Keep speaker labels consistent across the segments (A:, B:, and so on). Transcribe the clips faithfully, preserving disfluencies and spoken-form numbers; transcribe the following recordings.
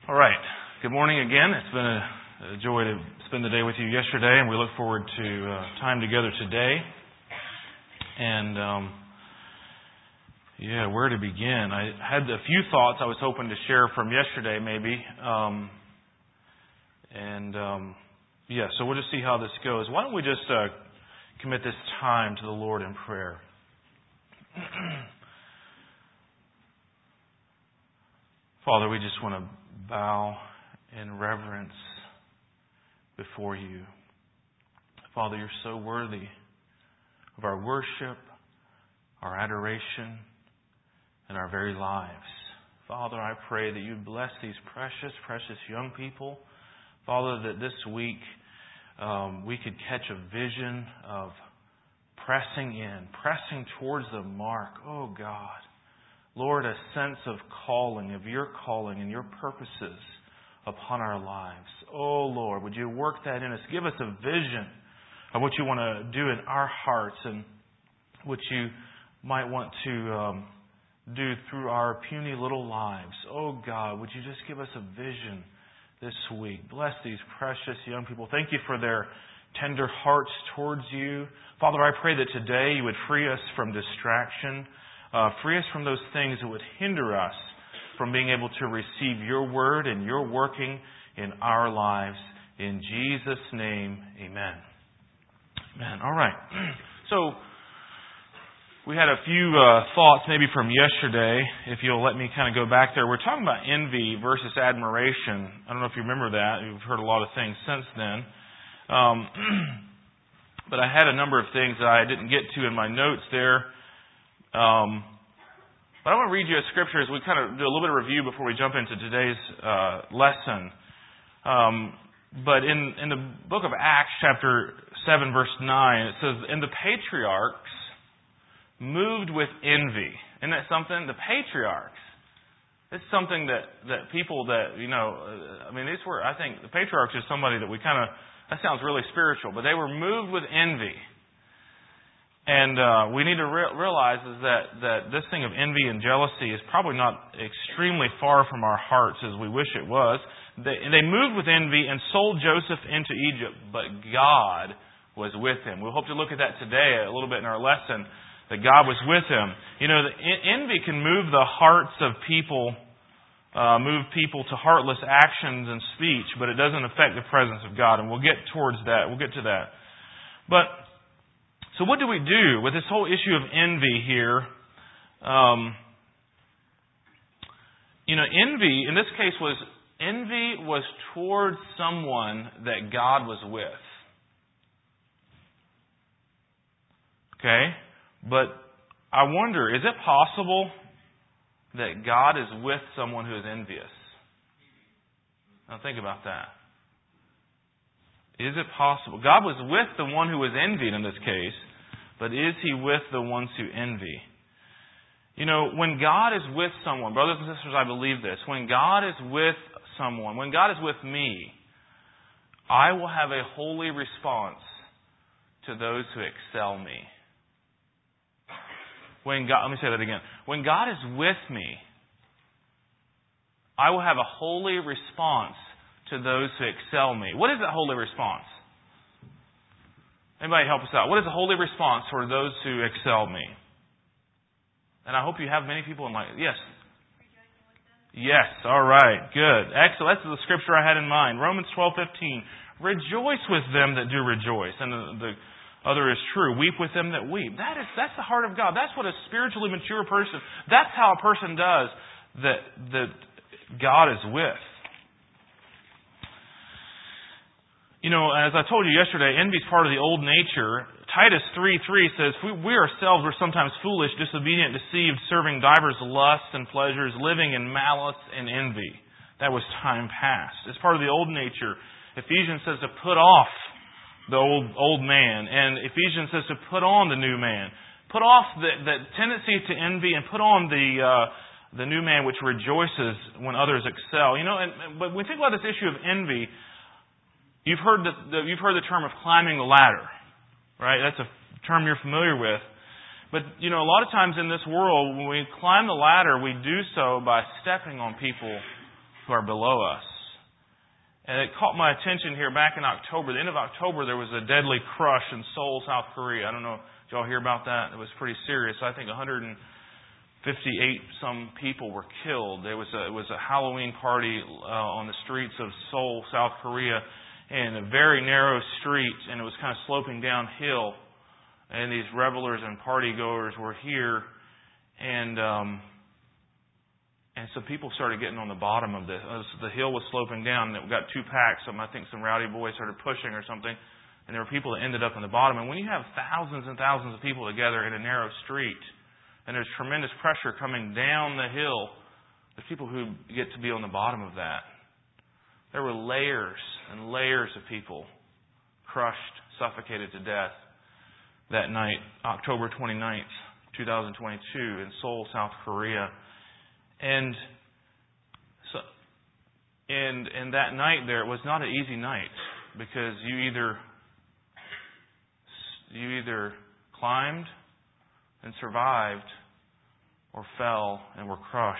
A: All right. Good morning again. It's been a, a joy to spend the day with you yesterday, and we look forward to uh, time together today. And um, yeah, where to begin? I had a few thoughts I was hoping to share from yesterday, maybe. Um, and um, yeah, so we'll just see how this goes. Why don't we just uh, commit this time to the Lord in prayer? Father, we just want to bow in reverence before you. Father, you're so worthy of our worship, our adoration, and our very lives. Father, I pray that you bless these precious, precious young people. Father, that this week um, we could catch a vision of pressing in, pressing towards the mark. Oh God. Lord, a sense of calling, of your calling and your purposes upon our lives. Oh, Lord, would you work that in us? Give us a vision of what you want to do in our hearts and what you might want to um, do through our puny little lives. Oh, God, would you just give us a vision this week? Bless these precious young people. Thank you for their tender hearts towards you. Father, I pray that today you would free us from distraction. Uh, free us from those things that would hinder us from being able to receive your word and your working in our lives. In Jesus' name, amen. Amen. All right. So, we had a few uh, thoughts maybe from yesterday, if you'll let me kind of go back there. We're talking about envy versus admiration. I don't know if you remember that. You've heard a lot of things since then. Um, but I had a number of things that I didn't get to in my notes there. Um, but I want to read you a scripture as we kind of do a little bit of review before we jump into today's uh, lesson. Um, but in, in the book of Acts, chapter seven, verse nine, it says, "And the patriarchs moved with envy." Isn't that something? The patriarchs. It's something that, that people that, you know, I mean, these were, I think, the patriarchs is somebody that we kind of, that sounds really spiritual, but they were moved with envy. And uh, we need to re- realize is that, that this thing of envy and jealousy is probably not extremely far from our hearts as we wish it was. They, they moved with envy and sold Joseph into Egypt, but God was with him. We'll hope to look at that today a little bit in our lesson, that God was with him. You know, the, envy can move the hearts of people, uh, move people to heartless actions and speech, but it doesn't affect the presence of God. And we'll get towards that. We'll get to that. But so what do we do with this whole issue of envy here? Um, you know, envy, in this case, was envy was towards someone that God was with. Okay? But I wonder, is it possible that God is with someone who is envious? Now think about that. Is it possible? God was with the one who was envied in this case, but is He with the ones who envy? You know, when God is with someone, brothers and sisters, I believe this. When God is with someone, when God is with me, I will have a holy response to those who excel me. When God, let me say that again. When God is with me, I will have a holy response to those who excel me. What is that holy response? Anybody help us out? What is a holy response for those who excel me? And I hope you have many people in my... Yes. Yes. All right. Good. Excellent. That's the scripture I had in mind. Romans twelve fifteen. Rejoice with them that do rejoice. And the, the other is true. Weep with them that weep. That is, that's the heart of God. That's what a spiritually mature person... That's how a person does that, that God is with. You know, as I told you yesterday, envy is part of the old nature. Titus three three says, we, we ourselves were sometimes foolish, disobedient, deceived, serving divers lusts and pleasures, living in malice and envy. That was time past. It's part of the old nature. Ephesians says to put off the old old man. And Ephesians says to put on the new man. Put off the, the tendency to envy and put on the uh, the new man which rejoices when others excel. You know, and, but when we think about this issue of envy, You've heard the, the you've heard the term of climbing the ladder, right? That's a term you're familiar with. But, you know, a lot of times in this world, when we climb the ladder, we do so by stepping on people who are below us. And it caught my attention here back in October. The end of October, there was a deadly crush in Seoul, South Korea. I don't know, did y'all hear about that? It was pretty serious. I think one hundred fifty-eight some people were killed. There was a, it was a Halloween party uh, on the streets of Seoul, South Korea, in a very narrow street, and it was kind of sloping downhill. And these revelers and partygoers were here, and um, and so people started getting on the bottom of this. The hill was sloping down, and it got two packs. Some, I think some rowdy boys started pushing or something, and there were people that ended up in the bottom. And when you have thousands and thousands of people together in a narrow street, and there's tremendous pressure coming down the hill, there's people who get to be on the bottom of that. There were layers and layers of people crushed, suffocated to death that night, October twenty-ninth, twenty twenty-two, in Seoul, South Korea. And so, and and that night there, it was not an easy night, because you either you either climbed and survived, or fell and were crushed.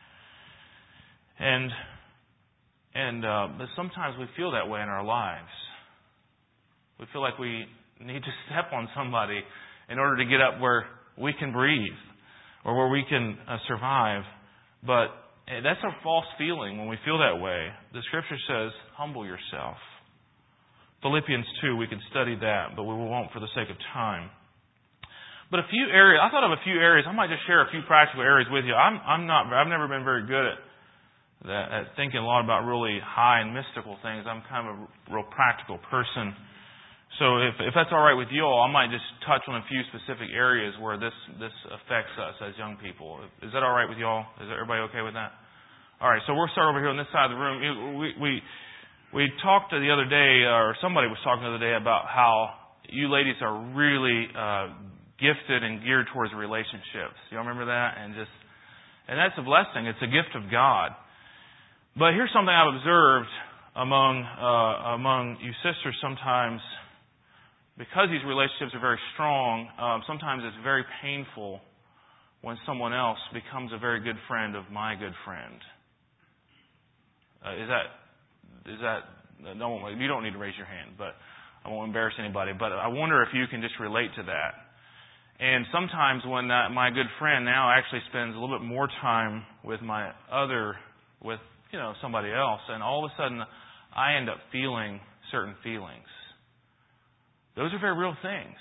A: And and uh, but sometimes we feel that way in our lives. We feel like we need to step on somebody in order to get up where we can breathe, or where we can uh, survive. But that's a false feeling when we feel that way. The Scripture says, humble yourself. Philippians two, we could study that, but we won't for the sake of time. But a few areas, I thought of a few areas. I might just share a few practical areas with you. I'm, I'm not, I've never been very good at that, at thinking a lot about really high and mystical things. I'm kind of a real practical person. So if, if that's all right with you all, I might just touch on a few specific areas where this, this affects us as young people. Is that all right with you all? Is everybody okay with that? All right, so we'll start over here on this side of the room. We we we talked the other day, or somebody was talking the other day, about how you ladies are really uh, gifted and geared towards relationships. Y'all remember that? And just and that's a blessing. It's a gift of God. But here's something I've observed among uh, among you sisters sometimes. Because these relationships are very strong, um, sometimes it's very painful when someone else becomes a very good friend of my good friend. Uh, is that, is that, no one, you don't need to raise your hand, but I won't embarrass anybody. But I wonder if you can just relate to that. And sometimes when that, my good friend now actually spends a little bit more time with my other, with, you know, somebody else, and all of a sudden I end up feeling certain feelings. Those are very real things.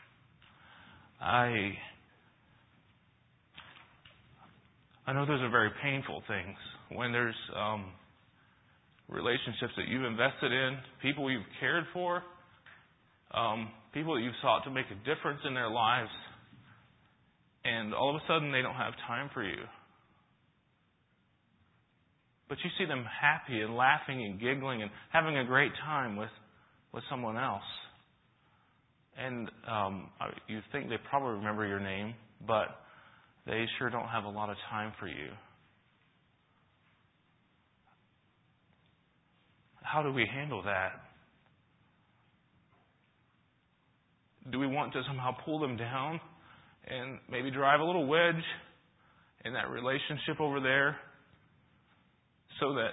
A: I I know those are very painful things. When there's um, relationships that you've invested in, people you've cared for, um, people that you've sought to make a difference in their lives, and all of a sudden they don't have time for you. But you see them happy and laughing and giggling and having a great time with, with someone else. And um, you think they probably remember your name, but they sure don't have a lot of time for you. How do we handle that? Do we want to somehow pull them down and maybe drive a little wedge in that relationship over there so that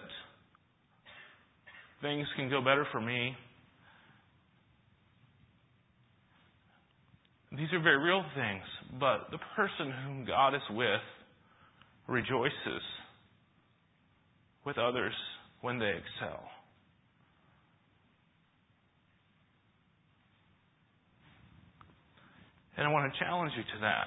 A: things can go better for me? These are very real things, but the person whom God is with rejoices with others when they excel. And I want to challenge you to that.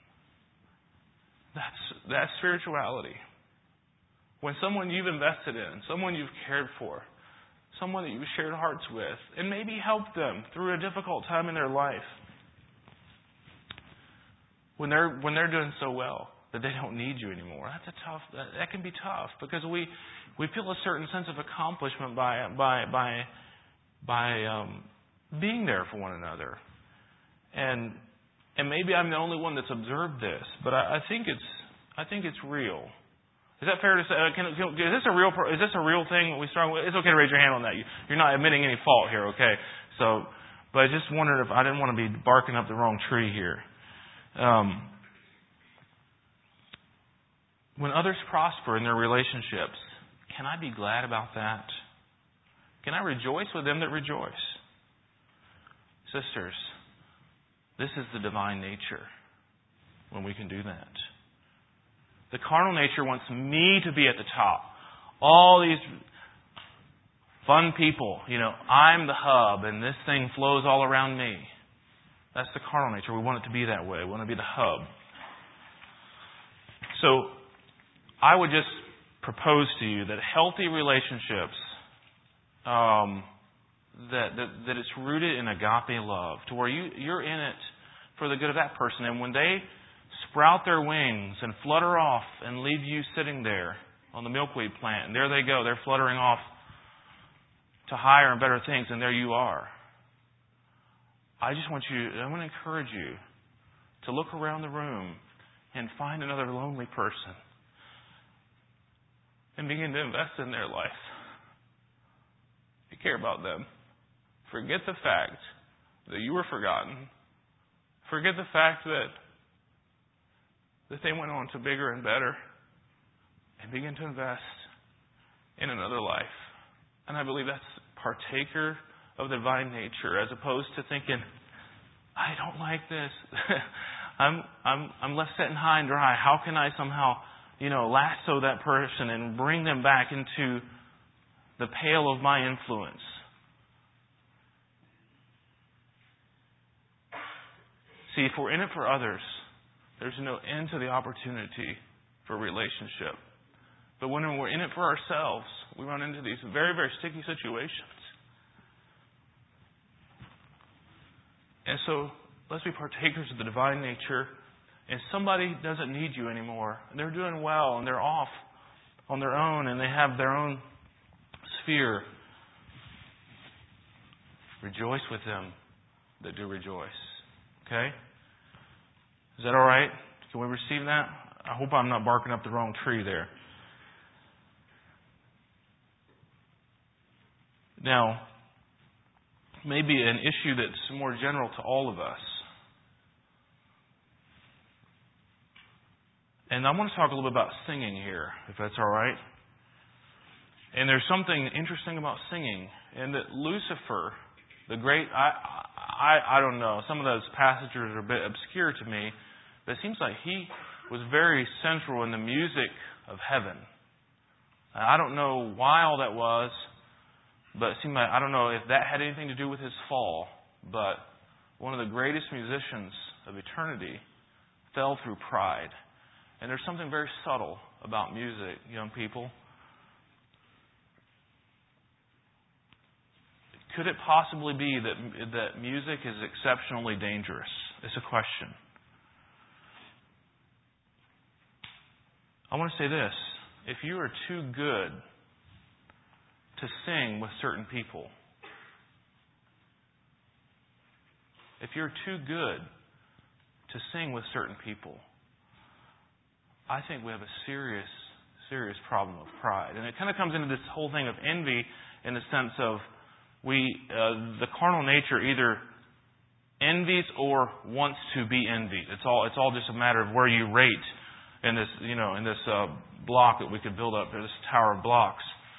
A: That's, that's spirituality. When someone you've invested in, someone you've cared for, someone that you've shared hearts with, and maybe helped them through a difficult time in their life, When they're when they're doing so well that they don't need you anymore, that's a tough. That, that can be tough because we we feel a certain sense of accomplishment by by by by um, being there for one another, and and maybe I'm the only one that's observed this, but I, I think it's I think it's real. Is that fair to say? Uh, can, can, is this a real is this a real thing that we struggle with? It's okay to raise your hand on that. You, you're not admitting any fault here, okay? So, but I just wondered if I didn't want to be barking up the wrong tree here. Um, when others prosper in their relationships, can I be glad about that? Can I rejoice with them that rejoice? Sisters, this is the divine nature when we can do that. The carnal nature wants me to be at the top. All these fun people, you know, I'm the hub and this thing flows all around me. That's the carnal nature. We want it to be that way. We want to be the hub. So, I would just propose to you that healthy relationships, um, that, that that it's rooted in agape love, to where you, you're in it for the good of that person. And when they sprout their wings and flutter off and leave you sitting there on the milkweed plant, and there they go, they're fluttering off to higher and better things, and there you are. I just want you, I want to encourage you to look around the room and find another lonely person and begin to invest in their life. You care about them. Forget the fact that you were forgotten. Forget the fact that that they went on to bigger and better, and begin to invest in another life. And I believe that's partaker of the divine nature, as opposed to thinking, I don't like this. I'm I'm I'm left sitting high and dry. How can I somehow, you know, lasso that person and bring them back into the pale of my influence? See, if we're in it for others, there's no end to the opportunity for relationship. But when we're in it for ourselves, we run into these very, very sticky situations. And so, let's be partakers of the divine nature. And somebody doesn't need you anymore. They're doing well and they're off on their own and they have their own sphere. Rejoice with them that do rejoice. Okay? Is that all right? Can we receive that? I hope I'm not barking up the wrong tree there. Now, maybe an issue that's more general to all of us. And I want to talk a little bit about singing here, if that's all right. And there's something interesting about singing, and that Lucifer, the great, I, I, I don't know, some of those passages are a bit obscure to me, but it seems like he was very central in the music of heaven. I don't know why all that was, but it seemed like, I don't know if that had anything to do with his fall, but one of the greatest musicians of eternity fell through pride. And there's something very subtle about music, young people. Could it possibly be that that music is exceptionally dangerous? It's a question. I want to say this. If you are too good to sing with certain people, if you're too good to sing with certain people, I think we have a serious, serious problem of pride. And it kind of comes into this whole thing of envy in the sense of we, uh, the carnal nature either envies or wants to be envied. It's all, it's all just a matter of where you rate in this, you know, in this uh, block that we could build up there, this tower of blocks.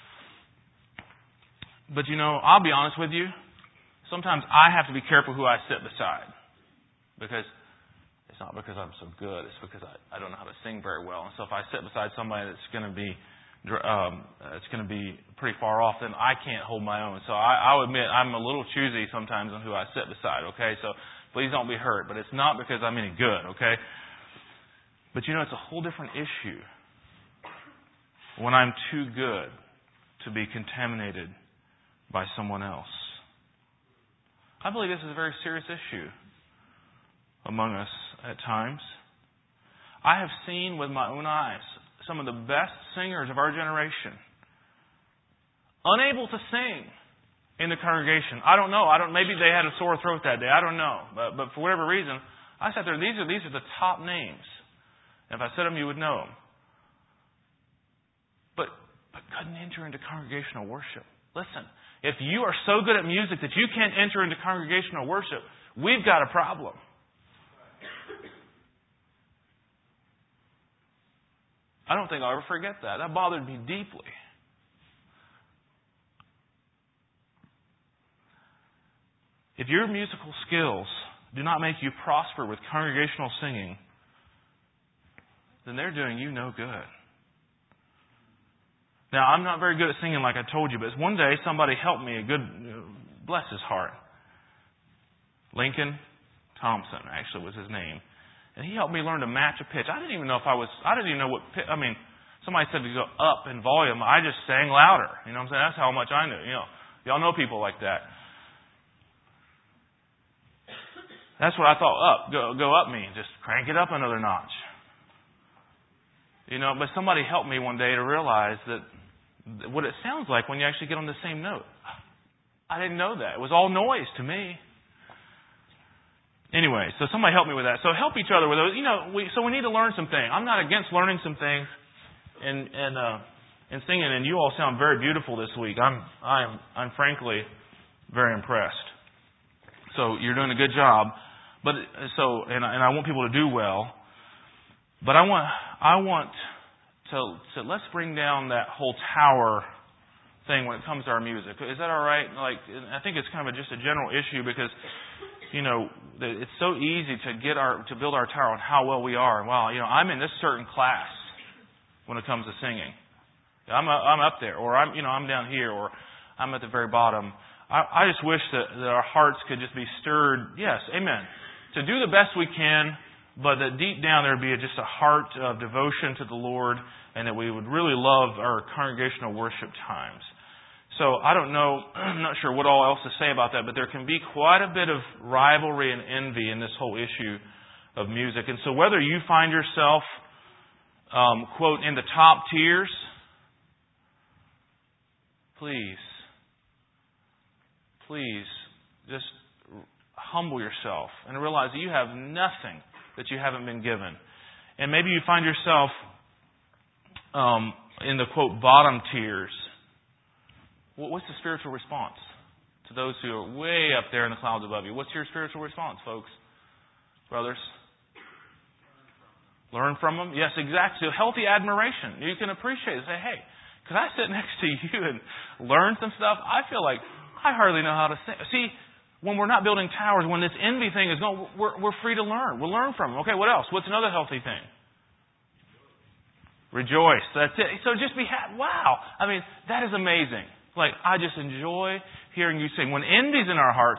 A: But you know, I'll be honest with you. Sometimes I have to be careful who I sit beside, because it's not because I'm so good. It's because I, I don't know how to sing very well. And so if I sit beside somebody that's going to be um, it's going to be pretty far off, then I can't hold my own. So I, I'll admit I'm a little choosy sometimes on who I sit beside. Okay, so please don't be hurt. But it's not because I'm any good. Okay, but you know, it's a whole different issue when I'm too good to be contaminated by someone else. I believe this is a very serious issue among us at times. I have seen with my own eyes some of the best singers of our generation unable to sing in the congregation. I don't know. I don't. Maybe they had a sore throat that day. I don't know. But, but for whatever reason, I sat there. These are these are the top names. And if I said them, you would know them. But but couldn't enter into congregational worship. Listen, if you are so good at music that you can't enter into congregational worship, we've got a problem. I don't think I'll ever forget that. That bothered me deeply. if your musical skills do not make you prosper with congregational singing, then they're doing you no good. Now, I'm not very good at singing like I told you, but one day somebody helped me, a good, bless his heart. Lincoln Thompson, actually, was his name. And he helped me learn to match a pitch. I didn't even know if I was, I didn't even know what pitch, I mean, somebody said to go up in volume. I just sang louder. You know what I'm saying? That's how much I knew. You know, y'all know people like that. That's what I thought up. Go, go up means. Just crank it up another notch. You know, but somebody helped me one day to realize that what it sounds like when you actually get on the same note. I didn't know that. It was all noise to me. Anyway, so somebody helped me with that. So help each other with those. You know, we, so we need to learn some things. I'm not against learning some things and and uh, and singing. And you all sound very beautiful this week. I'm I'm I'm frankly very impressed. So you're doing a good job. But so and and I want people to do well. But I want I want to to let's bring down that whole tower thing when it comes to our music. Is that all right? Like, I think it's kind of a, just a general issue because, you know, it's so easy to get our to build our tower on how well we are. Well, you know, I'm in this certain class when it comes to singing. I'm a, I'm up there, or I'm you know I'm down here, or I'm at the very bottom. I, I just wish that, that our hearts could just be stirred. Yes, amen. To do the best we can, but that deep down there would be just a heart of devotion to the Lord, and that we would really love our congregational worship times. So I don't know, I'm not sure what all else to say about that, but there can be quite a bit of rivalry and envy in this whole issue of music. And so whether you find yourself, um, quote, in the top tiers, please, please just humble yourself and realize that you have nothing that you haven't been given. And maybe you find yourself um, in the, quote, bottom tiers. What's the spiritual response to those who are way up there in the clouds above you? What's your spiritual response, folks? Brothers? Learn from them? Yes, exactly. So healthy admiration. You can appreciate it. Say, hey, could I sit next to you and learn some stuff? I feel like I hardly know how to sing. See, when we're not building towers, when this envy thing is going, we're, we're free to learn. We'll learn from them. Okay, what else? What's another healthy thing? Rejoice. That's it. So just be happy. Wow. I mean, that is amazing. Like, I just enjoy hearing you sing. When envy's in our hearts,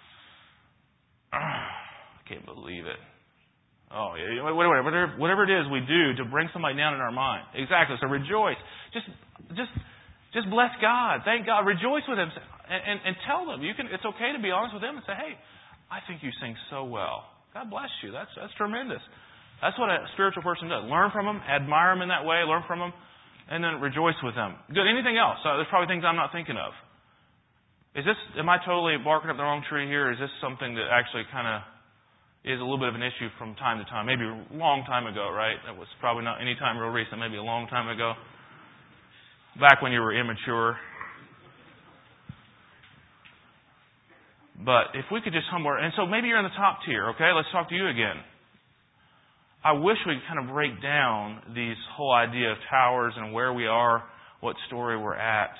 A: I can't believe it. Oh, yeah, whatever, whatever, whatever it is we do to bring somebody down in our mind. Exactly. So rejoice. Just, just, just bless God. Thank God. Rejoice with Him, and, and, and tell them. You can. It's okay to be honest with them and say, "Hey, I think you sing so well. God bless you. That's that's tremendous." That's what a spiritual person does. Learn from them, admire them in that way, learn from them. And then rejoice with them. Good. Anything else? Uh, there's probably things I'm not thinking of. Is this, am I totally barking up the wrong tree here? Or is this something that actually kind of is a little bit of an issue from time to time? Maybe a long time ago, right? That was probably not any time real recent. Maybe a long time ago. Back when you were immature. But if we could just humble, and so maybe you're in the top tier, okay? Let's talk to you again. I wish we could kind of break down these whole idea of towers and where we are, what story we're at.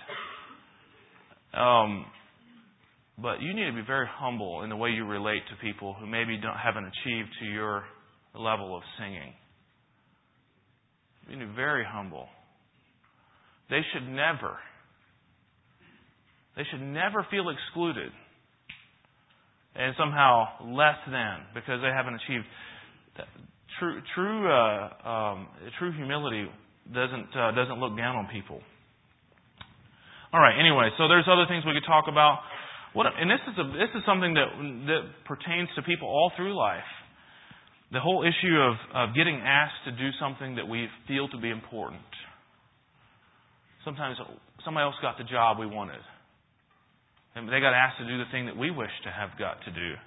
A: Um, but you need to be very humble in the way you relate to people who maybe don't haven't achieved to your level of singing. You need to be very humble. They should never, they should never feel excluded and somehow less than because they haven't achieved. True, true, uh, um, true humility doesn't uh, doesn't look down on people. All right. Anyway, so there's other things we could talk about. What, and this is a, this is something that that pertains to people all through life. The whole issue of, of getting asked to do something that we feel to be important. Sometimes somebody else got the job we wanted, and they got asked to do the thing that we wish to have got to do,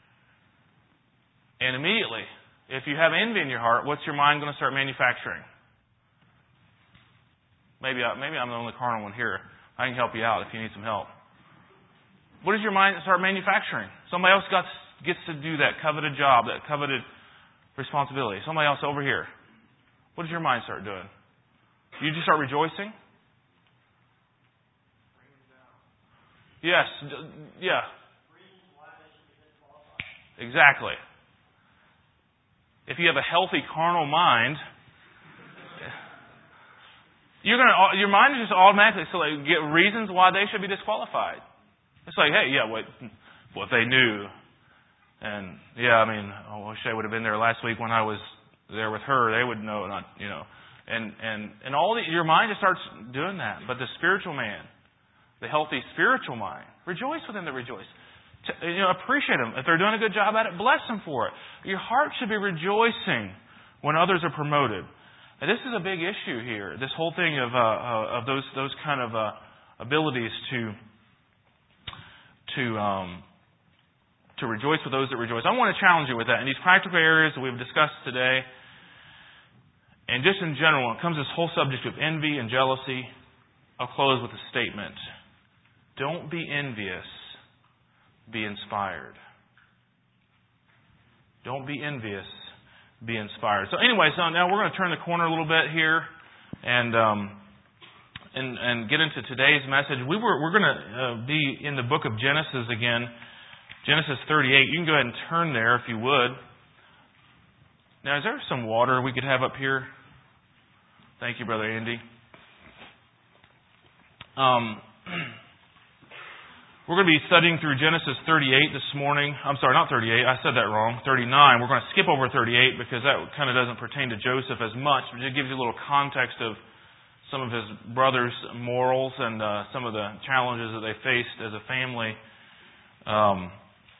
A: and immediately. If you have envy in your heart, what's your mind going to start manufacturing? Maybe, I, maybe I'm the only carnal one here. I can help you out if you need some help. What does your mind start manufacturing? Somebody else got, gets to do that coveted job, that coveted responsibility. Somebody else over here. What does your mind start doing? You just start rejoicing? Yes. Yeah. Exactly. If you have a healthy carnal mind, you're gonna your mind is just automatically so like get reasons why they should be disqualified. It's like, hey, yeah, what what they knew, and yeah, I mean, I wish I would have been there last week when I was there with her. They would know, not you know, and and and all the, your mind just starts doing that. But the spiritual man, the healthy spiritual mind, rejoice with them that rejoice. You know, appreciate them if they're doing a good job at it. Bless them for it. Your heart should be rejoicing when others are promoted. And this is a big issue here. This whole thing of uh, of those those kind of uh, abilities to to um, to rejoice with those that rejoice. I want to challenge you with that in these practical areas that we've discussed today, and just in general, when it comes to this whole subject of envy and jealousy, I'll close with a statement: don't be envious. Be inspired. Don't be envious. Be inspired. So anyway, so now we're going to turn the corner a little bit here, and um, and and get into today's message. We were we're going to uh, be in the book of Genesis again, Genesis thirty-eight. You can go ahead and turn there if you would. Now, is there some water we could have up here? Thank you, Brother Andy. Um. We're going to be studying through Genesis thirty-eight this morning. I'm sorry, not thirty-eight. I said that wrong. thirty-nine. We're going to skip over thirty-eight because that kind of doesn't pertain to Joseph as much, but it gives you a little context of some of his brothers' morals and uh, some of the challenges that they faced as a family. Um,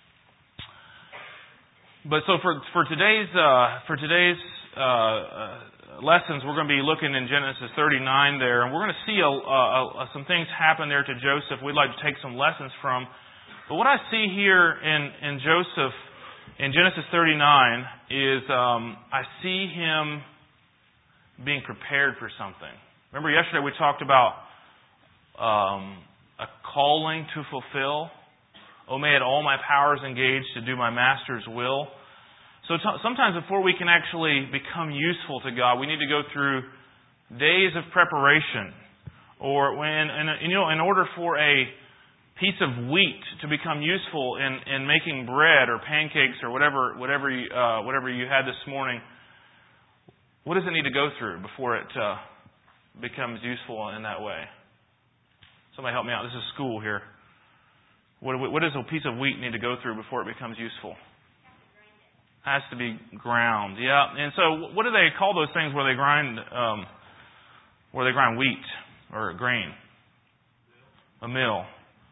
A: but so for for today's uh, for today's uh, uh, lessons, we're going to be looking in Genesis thirty-nine there, and we're going to see a, a, a, some things happen there to Joseph we'd like to take some lessons from. But what I see here in, in Joseph in Genesis thirty-nine is um, I see him being prepared for something. Remember yesterday we talked about um, a calling to fulfill. O may had all my powers engaged to do my master's will. So t- sometimes before we can actually become useful to God, we need to go through days of preparation. Or when, and, you know, in order for a piece of wheat to become useful in, in making bread or pancakes or whatever whatever you, uh, whatever you had this morning, what does it need to go through before it uh, becomes useful in that way? Somebody help me out. This is school here. What, what does a piece of wheat need to go through before it becomes useful? Has to be ground, yeah. And so, what do they call those things where they grind, um, where they grind wheat or grain? A mill.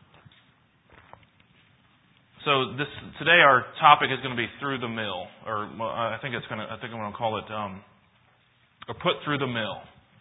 A: So this today, our topic is going to be through the mill, or I think it's going to. I think I'm going to call it, um, or put through the mill.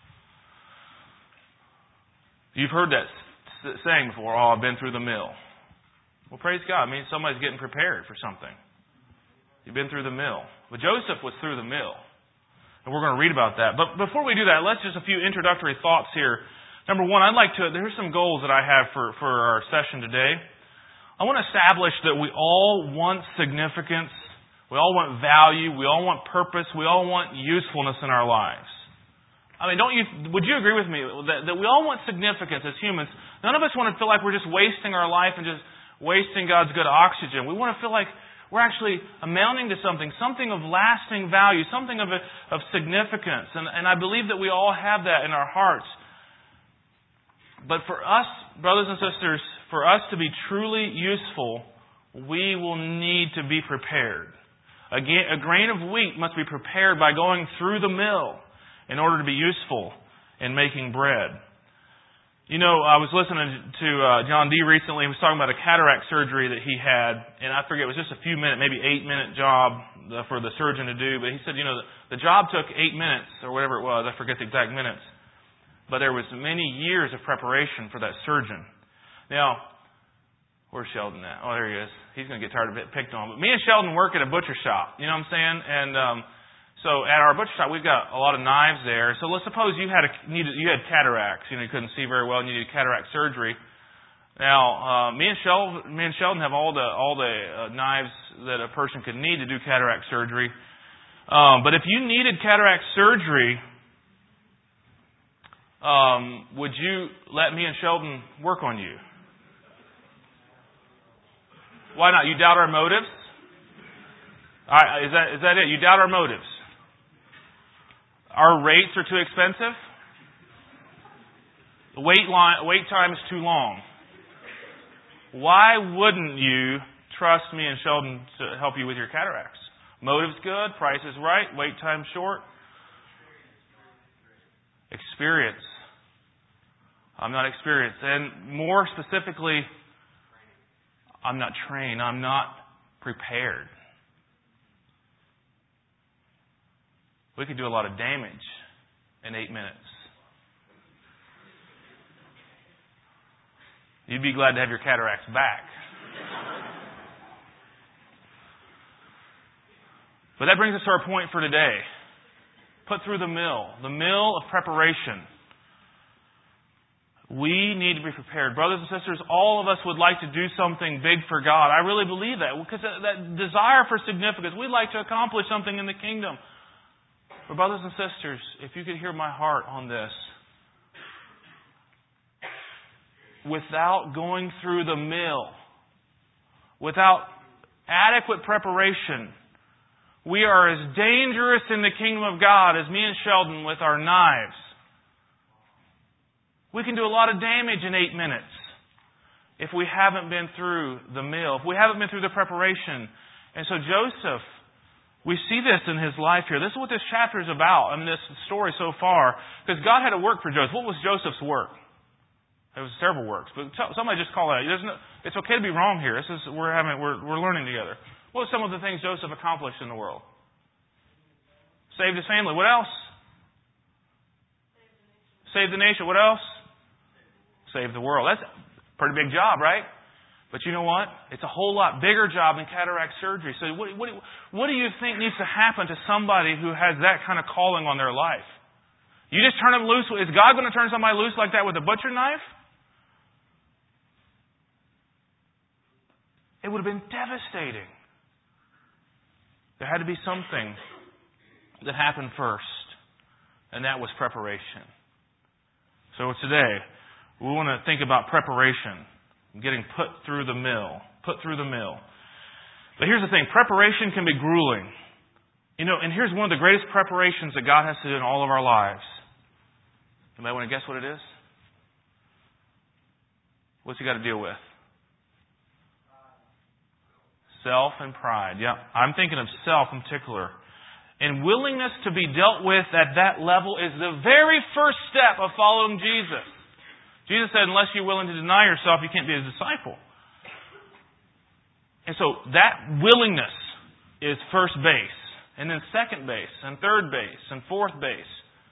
A: You've heard that saying before. Oh, I've been through the mill. Well, praise God. It means somebody's getting prepared for something. You've been through the mill. But Joseph was through the mill. And we're going to read about that. But before we do that, let's just a few introductory thoughts here. Number one, I'd like to, here's some goals that I have for, for our session today. I want to establish that we all want significance. We all want value. We all want purpose. We all want usefulness in our lives. I mean, don't you, would you agree with me that, that we all want significance as humans? None of us want to feel like we're just wasting our life and just wasting God's good oxygen. We want to feel like we're actually amounting to something, something of lasting value, something of, a, of significance. And, and I believe that we all have that in our hearts. But for us, brothers and sisters, for us to be truly useful, we will need to be prepared. A, a grain of wheat must be prepared by going through the mill in order to be useful in making bread. You know, I was listening to uh, John D. recently. He was talking about a cataract surgery that he had, and I forget, it was just a few minute, maybe eight minute job for the surgeon to do. But he said, you know, the, the job took eight minutes or whatever it was. I forget the exact minutes. But there was many years of preparation for that surgeon. Now, where's Sheldon at? Oh, there he is. He's going to get tired of it picked on. But me and Sheldon work at a butcher shop. You know what I'm saying? And um, so at our butcher shop, we've got a lot of knives there. So let's suppose you had a, needed you had cataracts. You know, you couldn't see very well, and you needed cataract surgery. Now, uh, me and Sheldon, me and Sheldon have all the all the uh, knives that a person could need to do cataract surgery. Um, but if you needed cataract surgery, um, would you let me and Sheldon work on you? Why not? You doubt our motives? All right, is that is that it? You doubt our motives. Our rates are too expensive. The wait line, wait time is too long. Why wouldn't you trust me and Sheldon to help you with your cataracts? Motive's good, price is right, wait time short. Experience. I'm not experienced. And more specifically, I'm not trained. I'm not prepared. We could do a lot of damage in eight minutes. You'd be glad to have your cataracts back. But that brings us to our point for today. Put through the mill. The mill of preparation. We need to be prepared. Brothers and sisters, all of us would like to do something big for God. I really believe that. Because that desire for significance. We'd like to accomplish something in the kingdom. But brothers and sisters, if you could hear my heart on this. Without going through the mill, without adequate preparation, we are as dangerous in the kingdom of God as me and Sheldon with our knives. We can do a lot of damage in eight minutes if we haven't been through the mill, if we haven't been through the preparation. And so Joseph, we see this in his life here. This is what this chapter is about, I mean, this story so far. Because God had a work for Joseph. What was Joseph's work? It was several works, but somebody just call it out. No, it's okay to be wrong here. This is we're having we're we're learning together. What were some of the things Joseph accomplished in the world? Saved his family. What else? Saved the nation. What else? Saved the world. That's a pretty big job, right? But you know what? It's a whole lot bigger job than cataract surgery. So what what what do you think needs to happen to somebody who has that kind of calling on their life? You just turn them loose. Is God going to turn somebody loose like that with a butcher knife? It would have been devastating. There had to be something that happened first, and that was preparation. So today, we want to think about preparation, getting put through the mill, put through the mill. But here's the thing, preparation can be grueling. You know, and here's one of the greatest preparations that God has to do in all of our lives. Anybody want to guess what it is? What's He got to deal with? Self and pride. Yeah, I'm thinking of self in particular. And willingness to be dealt with at that level is the very first step of following Jesus. Jesus said, unless you're willing to deny yourself, you can't be a disciple. And so that willingness is first base. And then second base, and third base, and fourth base.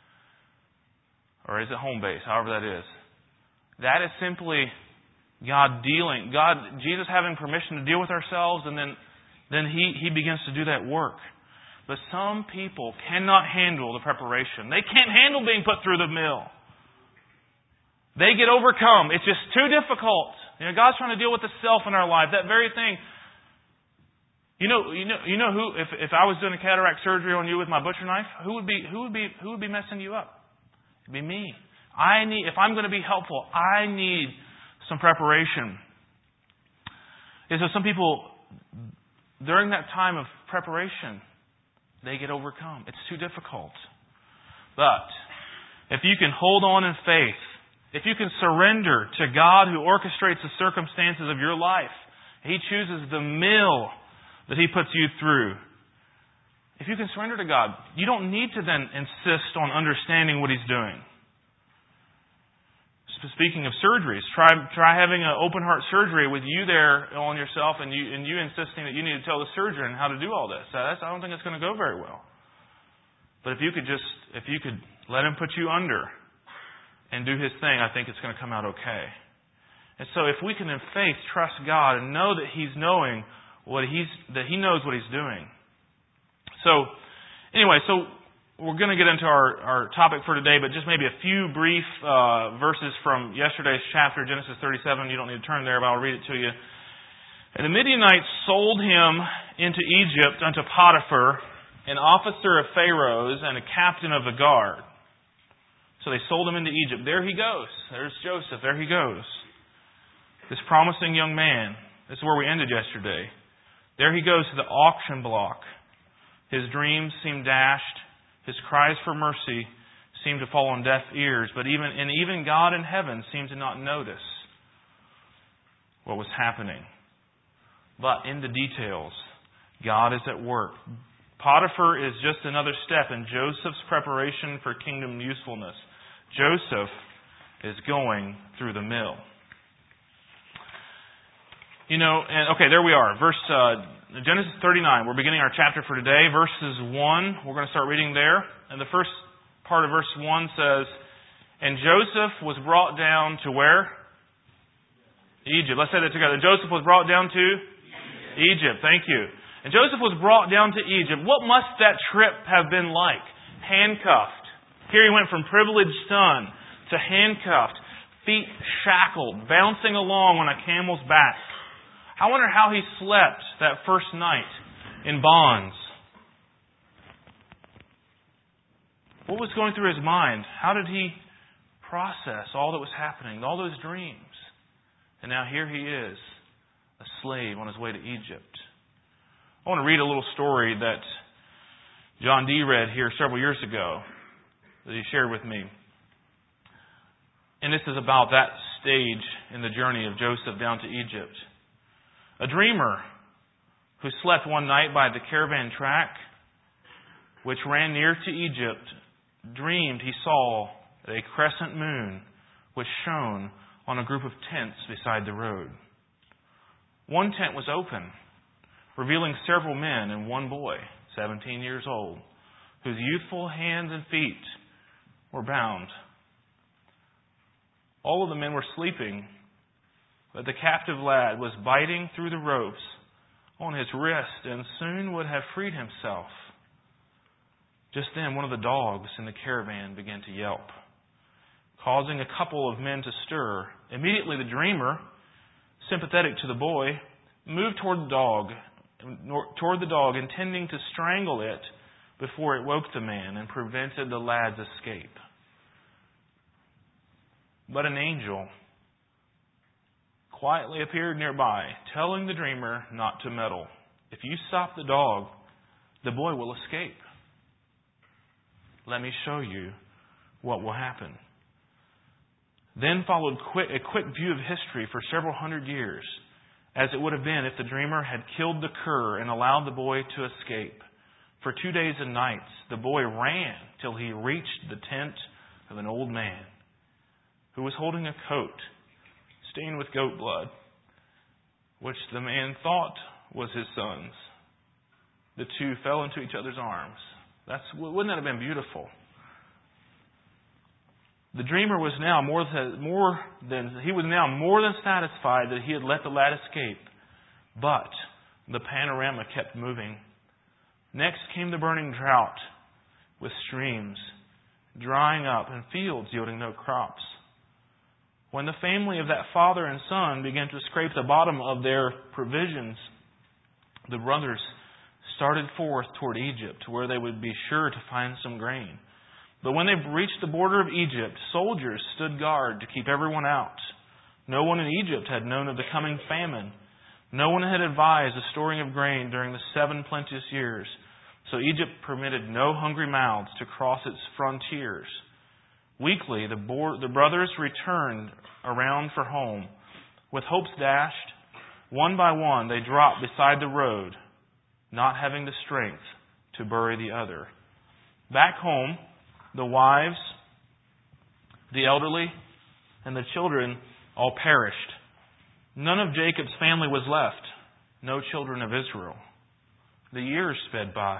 A: Or is it home base, however that is. That is simply God dealing, God, Jesus having permission to deal with ourselves, and then, then He, He begins to do that work. But some people cannot handle the preparation. They can't handle being put through the mill. They get overcome. It's just too difficult. You know, God's trying to deal with the self in our life. That very thing. You know, you know, you know who? If if I was doing a cataract surgery on you with my butcher knife, who would be who would be who would be messing you up? It'd be me. I need. If I'm going to be helpful, I need some preparation. And so some people, during that time of preparation, they get overcome. It's too difficult. But if you can hold on in faith, if you can surrender to God who orchestrates the circumstances of your life, He chooses the mill that He puts you through. If you can surrender to God, you don't need to then insist on understanding what He's doing. Speaking of surgeries, try try having an open heart surgery with you there on yourself, and you and you insisting that you need to tell the surgeon how to do all this. That's, I don't think it's going to go very well. But if you could just if you could let Him put you under and do His thing, I think it's going to come out okay. And so, if we can in faith trust God and know that He's knowing what He's that He knows what He's doing. So, anyway, so. We're going to get into our, our topic for today, but just maybe a few brief uh, verses from yesterday's chapter, Genesis thirty-seven. You don't need to turn there, but I'll read it to you. And the Midianites sold him into Egypt unto Potiphar, an officer of Pharaoh's and a captain of the guard. So they sold him into Egypt. There he goes. There's Joseph. There he goes. This promising young man. This is where we ended yesterday. There he goes to the auction block. His dreams seemed dashed. His cries for mercy seemed to fall on deaf ears. But even and even God in heaven seemed to not notice what was happening. But in the details, God is at work. Potiphar is just another step in Joseph's preparation for kingdom usefulness. Joseph is going through the mill. You know, and okay, there we are. Verse uh, Genesis thirty-nine. We're beginning our chapter for today. Verses one, we're going to start reading there. And the first part of verse one says, "And Joseph was brought down to where? Egypt." Let's say that together. Joseph was brought down to Egypt. Egypt. Thank you. And Joseph was brought down to Egypt. What must that trip have been like? Handcuffed. Here he went from privileged son to handcuffed, feet shackled, bouncing along on a camel's back. I wonder how he slept that first night in bonds. What was going through his mind? How did he process all that was happening, all those dreams? And now here he is, a slave on his way to Egypt. I want to read a little story that John D. read here several years ago that he shared with me. And this is about that stage in the journey of Joseph down to Egypt. A dreamer who slept one night by the caravan track, which ran near to Egypt, dreamed he saw a crescent moon which shone on a group of tents beside the road. One tent was open, revealing several men and one boy, seventeen years old, whose youthful hands and feet were bound. All of the men were sleeping, but the captive lad was biting through the ropes on his wrist and soon would have freed himself. Just then, one of the dogs in the caravan began to yelp, causing a couple of men to stir. Immediately, the dreamer, sympathetic to the boy, moved toward the dog, toward the dog, intending to strangle it before it woke the man and prevented the lad's escape. But an angel quietly appeared nearby, telling the dreamer not to meddle. If you stop the dog, the boy will escape. Let me show you what will happen. Then followed quick, a quick view of history for several hundred years, as it would have been if the dreamer had killed the cur and allowed the boy to escape. For two days and nights, the boy ran till he reached the tent of an old man who was holding a coat stained with goat blood, which the man thought was his son's. The two fell into each other's arms. That's wouldn't that have been beautiful? The dreamer was now more than, more than he was now more than satisfied that he had let the lad escape. But the panorama kept moving. Next came the burning drought, with streams drying up and fields yielding no crops. When the family of that father and son began to scrape the bottom of their provisions, the brothers started forth toward Egypt, where they would be sure to find some grain. But when they reached the border of Egypt, soldiers stood guard to keep everyone out. No one in Egypt had known of the coming famine. No one had advised the storing of grain during the seven plenteous years. So Egypt permitted no hungry mouths to cross its frontiers. Weakly, the, bo- the brothers returned around for home. With hopes dashed, one by one they dropped beside the road, not having the strength to bury the other. Back home, the wives, the elderly, and the children all perished. None of Jacob's family was left, no children of Israel. The years sped by.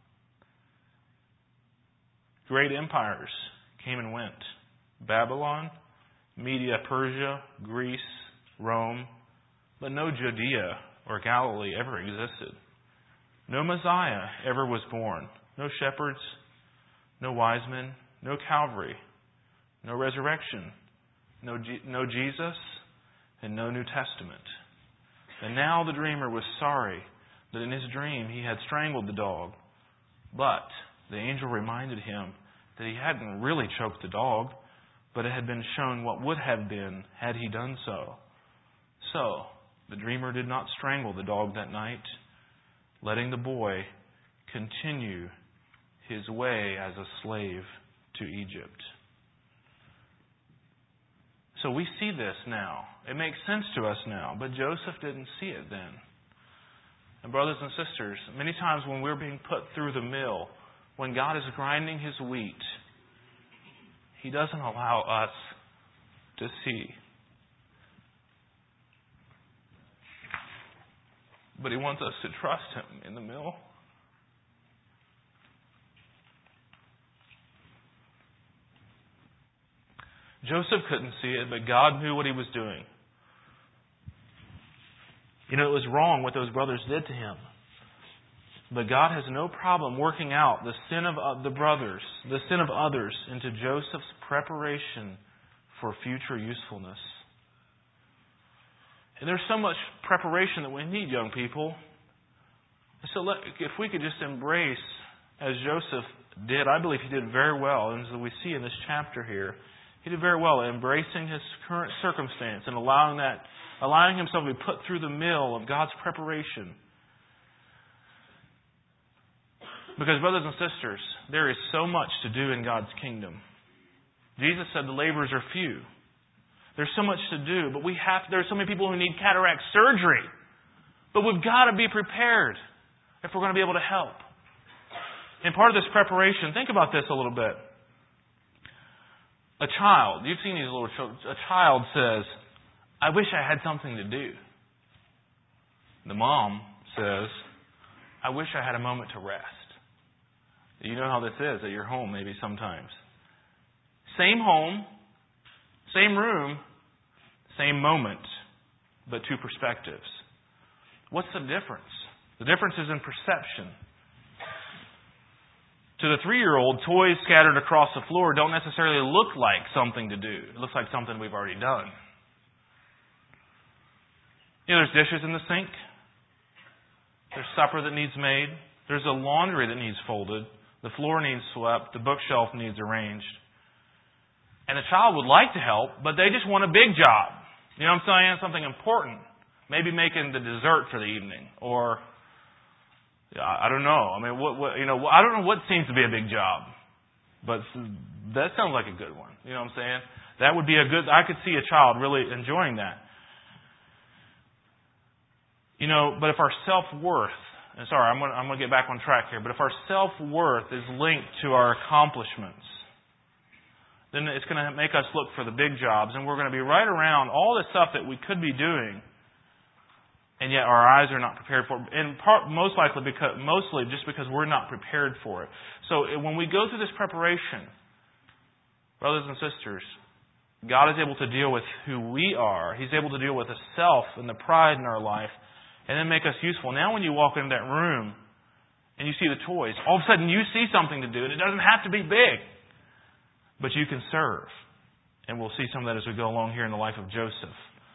A: Great empires came and went. Babylon, Media, Persia, Greece, Rome, but no Judea or Galilee ever existed. No Messiah ever was born. No shepherds, no wise men, no Calvary, no resurrection, no, G- no Jesus, and no New Testament. And now the dreamer was sorry that in his dream he had strangled the dog. But the angel reminded him that he hadn't really choked the dog, but it had been shown what would have been had he done so. So, the dreamer did not strangle the dog that night, letting the boy continue his way as a slave to Egypt. So we see this now. It makes sense to us now, but Joseph didn't see it then. And brothers and sisters, many times when we're being put through the mill, when God is grinding His wheat, He doesn't allow us to see. But He wants us to trust Him in the mill. Joseph couldn't see it, but God knew what He was doing. You know, it was wrong what those brothers did to him. But God has no problem working out the sin of the brothers, the sin of others, into Joseph's preparation for future usefulness. And there's so much preparation that we need, young people. So let, if we could just embrace, as Joseph did, I believe he did very well, and as we see in this chapter here, he did very well at embracing his current circumstance and allowing that, allowing himself to be put through the mill of God's preparation. Because, brothers and sisters, there is so much to do in God's kingdom. Jesus said the laborers are few. There's so much to do, but we have. There are so many people who need cataract surgery. But we've got to be prepared if we're going to be able to help. And part of this preparation, think about this a little bit. A child, you've seen these little children. A child says, I wish I had something to do. The mom says, I wish I had a moment to rest. You know how this is at your home maybe sometimes. Same home, same room, same moment, but two perspectives. What's the difference? The difference is in perception. To the three-year-old, toys scattered across the floor don't necessarily look like something to do. It looks like something we've already done. You know, there's dishes in the sink. There's supper that needs made. There's a laundry that needs folded. The floor needs swept. The bookshelf needs arranged. And the child would like to help, but they just want a big job. You know what I'm saying? Something important. Maybe making the dessert for the evening. Or, I don't know. I mean, what, what, you know, I don't know what seems to be a big job. But that sounds like a good one. You know what I'm saying? That would be a good, I could see a child really enjoying that. You know, but if our self-worth, and sorry, I'm going to, I'm going to get back on track here, but if our self-worth is linked to our accomplishments, then it's going to make us look for the big jobs, and we're going to be right around all the stuff that we could be doing, and yet our eyes are not prepared for it. In part, most likely, because, mostly just because we're not prepared for it. So when we go through this preparation, brothers and sisters, God is able to deal with who we are. He's able to deal with the self and the pride in our life, and then make us useful. Now when you walk into that room and you see the toys, all of a sudden you see something to do, and it doesn't have to be big. But you can serve. And we'll see some of that as we go along here in the life of Joseph.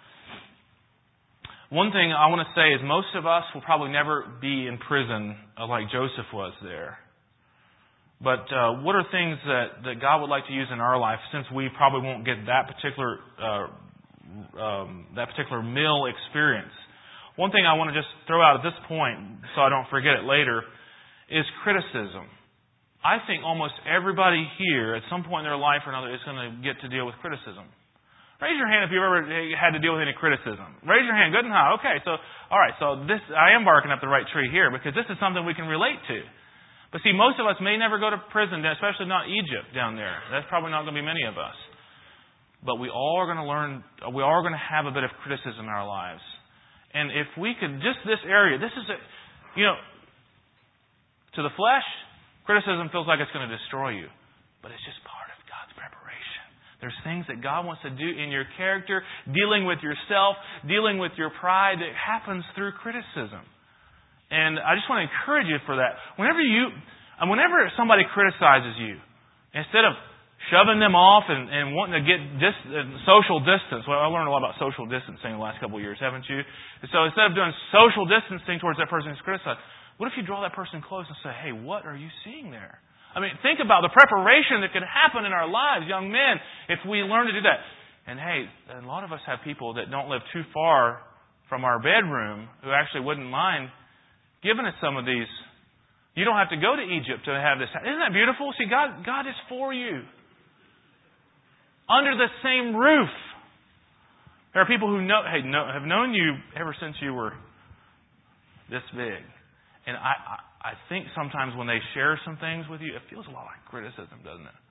A: One thing I want to say is most of us will probably never be in prison like Joseph was there. But uh, what are things that, that God would like to use in our life, since we probably won't get that particular uh, um, that particular meal experience? One thing I want to just throw out at this point, so I don't forget it later, is criticism. I think almost everybody here, at some point in their life or another, is going to get to deal with criticism. Raise your hand if you've ever had to deal with any criticism. Raise your hand. Good and high. Okay, so, all right, so this, I am barking up the right tree here, because this is something we can relate to. But see, most of us may never go to prison, especially not Egypt down there. That's probably not going to be many of us. But we all are going to learn, we all are going to have a bit of criticism in our lives. And if we could, just this area, this is a, you know, to the flesh, criticism feels like it's going to destroy you. But it's just part of God's preparation. There's things that God wants to do in your character, dealing with yourself, dealing with your pride, that happens through criticism. And I just want to encourage you for that. Whenever you, and whenever somebody criticizes you, instead of shoving them off and, and wanting to get dis, uh, social distance. Well, I learned a lot about social distancing the last couple of years, haven't you? And so instead of doing social distancing towards that person who's criticized, what if you draw that person close and say, hey, what are you seeing there? I mean, think about the preparation that could happen in our lives, young men, if we learn to do that. And hey, a lot of us have people that don't live too far from our bedroom who actually wouldn't mind giving us some of these You don't have to go to Egypt to have this. Isn't that beautiful? See, God, God is for you. Under the same roof. There are people who know, hey, know, have known you ever since you were this big. And I, I, I think sometimes when they share some things with you, it feels a lot like criticism, doesn't it?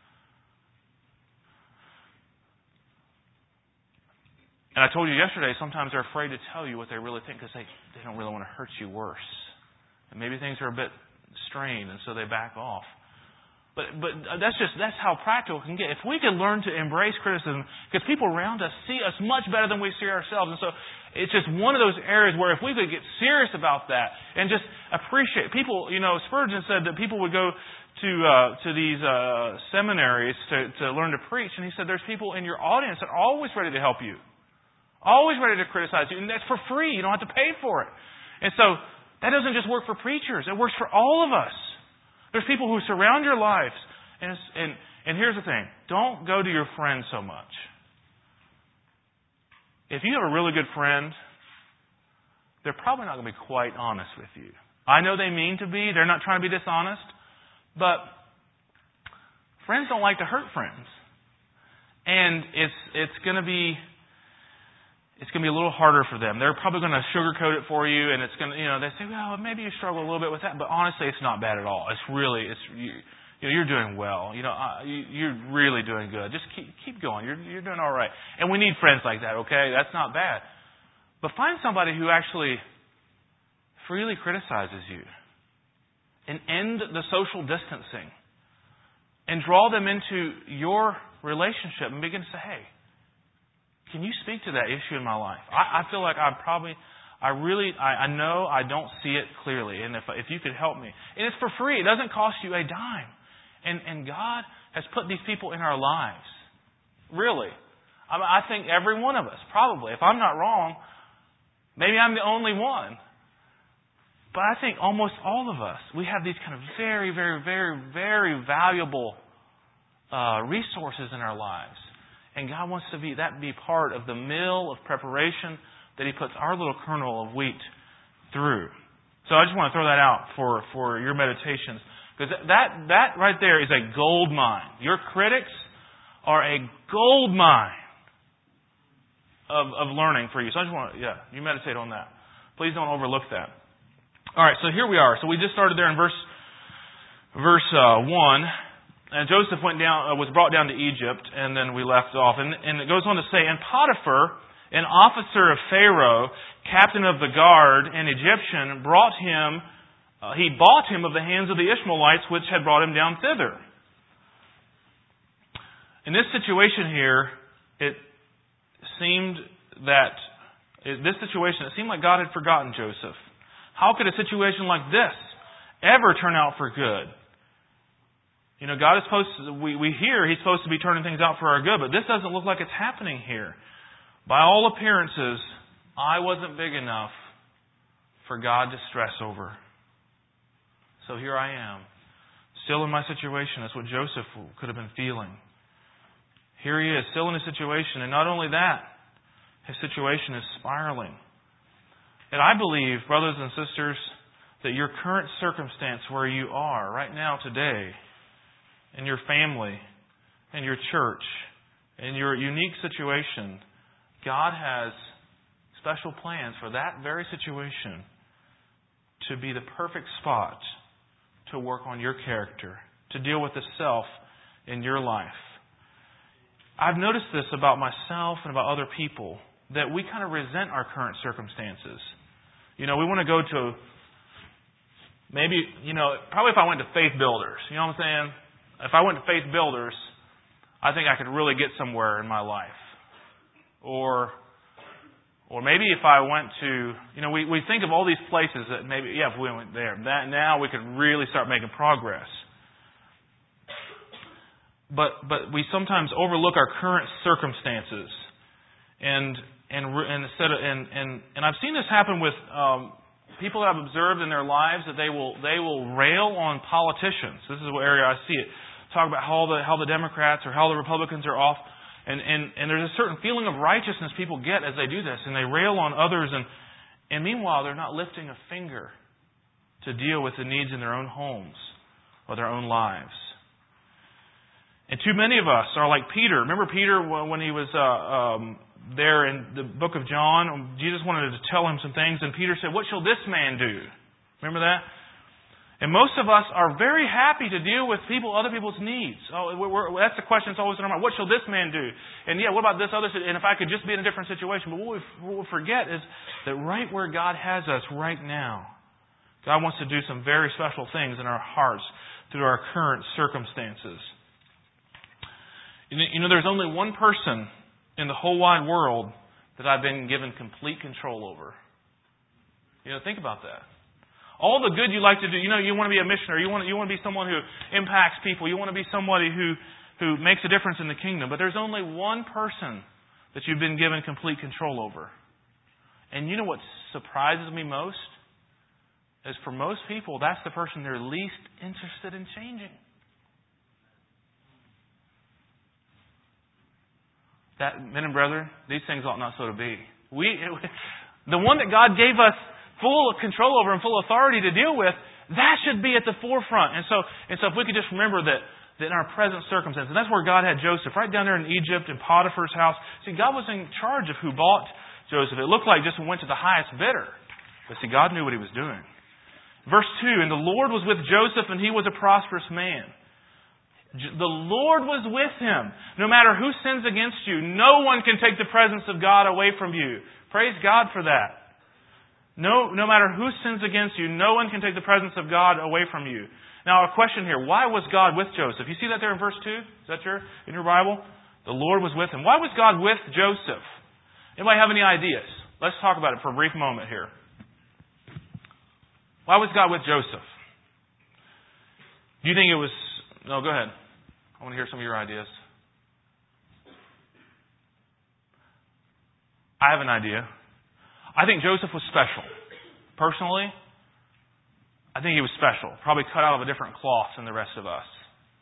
A: And I told you yesterday, sometimes they're afraid to tell you what they really think because they, they don't really want to hurt you worse. And maybe things are a bit strained, and so they back off. But but that's just that's how practical it can get. If we can learn to embrace criticism, because people around us see us much better than we see ourselves. And so it's just one of those areas where if we could get serious about that and just appreciate people, you know, Spurgeon said that people would go to uh, to these uh, seminaries to, to learn to preach. And he said there's people in your audience that are always ready to help you. Always ready to criticize you. And that's for free. You don't have to pay for it. And so that doesn't just work for preachers. It works for all of us. There's people who surround your lives. And, and, and here's the thing. Don't go to your friends so much. If you have a really good friend, they're probably not going to be quite honest with you. I know they mean to be. They're not trying to be dishonest. But friends don't like to hurt friends. And it's it's going to be... It's going to be a little harder for them. They're probably going to sugarcoat it for you, and it's going to, you know, they say, well, maybe you struggle a little bit with that, but honestly, it's not bad at all. It's really, it's you, you know, you're doing well. You know, uh, you, you're really doing good. Just keep keep going. You're you're doing all right. And we need friends like that. Okay, that's not bad. But find somebody who actually freely criticizes you, and end the social distancing, and draw them into your relationship, and begin to say, hey, can you speak to that issue in my life? I, I feel like I probably, I really, I, I know I don't see it clearly. And if if you could help me. And it's for free. It doesn't cost you a dime. And and God has put these people in our lives. Really. I, I think every one of us, probably. If I'm not wrong, maybe I'm the only one. But I think almost all of us, we have these kind of very, very, very, very valuable uh, resources in our lives. And God wants to be that be part of the meal of preparation that He puts our little kernel of wheat through. So I just want to throw that out for, for your meditations. Because that, that right there is a gold mine. Your critics are a gold mine of, of learning for you. So I just want to, yeah, you meditate on that. Please don't overlook that. All right, so here we are. So we just started there in verse, verse uh, one. And Joseph went down, uh, was brought down to Egypt, and then we left off. And, and it goes on to say, and Potiphar, an officer of Pharaoh, captain of the guard, an Egyptian, brought him, uh, he bought him of the hands of the Ishmaelites, which had brought him down thither. In this situation here, it seemed that, in this situation, it seemed like God had forgotten Joseph. How could a situation like this ever turn out for good? You know, God is supposed to, we, we hear He's supposed to be turning things out for our good, but this doesn't look like it's happening here. By all appearances, I wasn't big enough for God to stress over. So here I am, still in my situation. That's what Joseph could have been feeling. Here he is, still in a situation, and not only that, his situation is spiraling. And I believe, brothers and sisters, that your current circumstance where you are right now today, in your family, in your church, in your unique situation, God has special plans for that very situation to be the perfect spot to work on your character, to deal with the self in your life. I've noticed this about myself and about other people, that we kind of resent our current circumstances. You know, we want to go to, maybe, you know, probably if I went to Faith Builders, you know what I'm saying? If I went to Faith Builders, I think I could really get somewhere in my life. Or or maybe if I went to, you know, we, we think of all these places that maybe, yeah, if we went there, that now we could really start making progress. But but we sometimes overlook our current circumstances. And and and instead of, and, and, and I've seen this happen with um, people that I've observed in their lives, that they will they will rail on politicians. This is the area I see it. Talk about how the how the Democrats or how the Republicans are off, and, and, and there's a certain feeling of righteousness people get as they do this, and they rail on others, and and meanwhile they're not lifting a finger to deal with the needs in their own homes or their own lives. And too many of us are like Peter. Remember Peter when he was uh, um, there in the book of John? Jesus wanted to tell him some things, and Peter said, "What shall this man do?" Remember that? And most of us are very happy to deal with people, other people's needs. Oh, we're, that's the question that's always in our mind. What shall this man do? And yeah, what about this other? And if I could just be in a different situation. But what we, what we forget is that right where God has us right now, God wants to do some very special things in our hearts through our current circumstances. You know, there's only one person in the whole wide world that I've been given complete control over. You know, think about that. All the good you like to do, you know, you want to be a missionary, you want to, you want to be someone who impacts people, you want to be somebody who, who makes a difference in the kingdom. But there's only one person that you've been given complete control over. And you know what surprises me most? Is for most people, that's the person they're least interested in changing. That, men and brethren, these things ought not so to be. We, the one that God gave us full control over and full authority to deal with, that should be at the forefront. And so, and so if we could just remember that, that in our present circumstances, and that's where God had Joseph, right down there in Egypt, in Potiphar's house. See, God was in charge of who bought Joseph. It looked like just went to the highest bidder. But see, God knew what He was doing. Verse two, and the Lord was with Joseph, and he was a prosperous man. The Lord was with him. No matter who sins against you, no one can take the presence of God away from you. Praise God for that. No, no matter who sins against you, no one can take the presence of God away from you. Now, a question here. Why was God with Joseph? You see that there in verse two? Is that your, in your Bible? The Lord was with him. Why was God with Joseph? Anybody have any ideas? Let's talk about it for a brief moment here. Why was God with Joseph? Do you think it was... No, go ahead. I want to hear some of your ideas. I have an idea. I think Joseph was special. Personally, I think he was special. Probably cut out of a different cloth than the rest of us.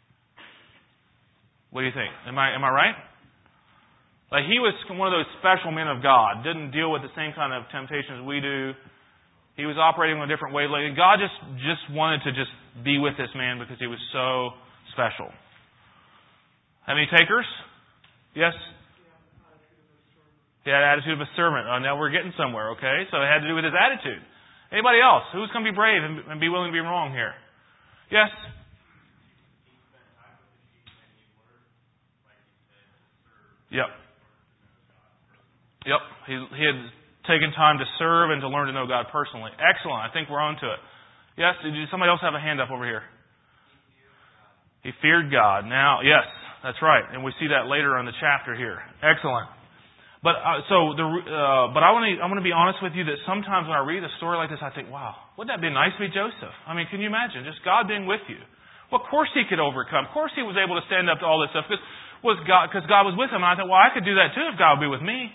A: What do you think? Am I am I right? Like, he was one of those special men of God. Didn't deal with the same kind of temptations we do. He was operating in a different way. Like, God just, just wanted to just be with this man because he was so special. Have any takers? Yes? He had an attitude of a servant. Oh, now we're getting somewhere, okay? So it had to do with his attitude. Anybody else? Who's going to be brave and be willing to be wrong here? Yes? Yep. Yep. He, he had taken time to serve and to learn to know God personally. Excellent. I think we're on to it. Yes? Did somebody else have a hand up over here? He feared God. Now, yes, that's right. And we see that later in the chapter here. Excellent. But uh, so the uh, but I want to I want to be honest with you that sometimes when I read a story like this, I think, wow, wouldn't that be nice to be Joseph? I mean, can you imagine just God being with you? Well, of course he could overcome. Of course he was able to stand up to all this stuff because was God because God was with him. And I thought, well, I could do that too if God would be with me.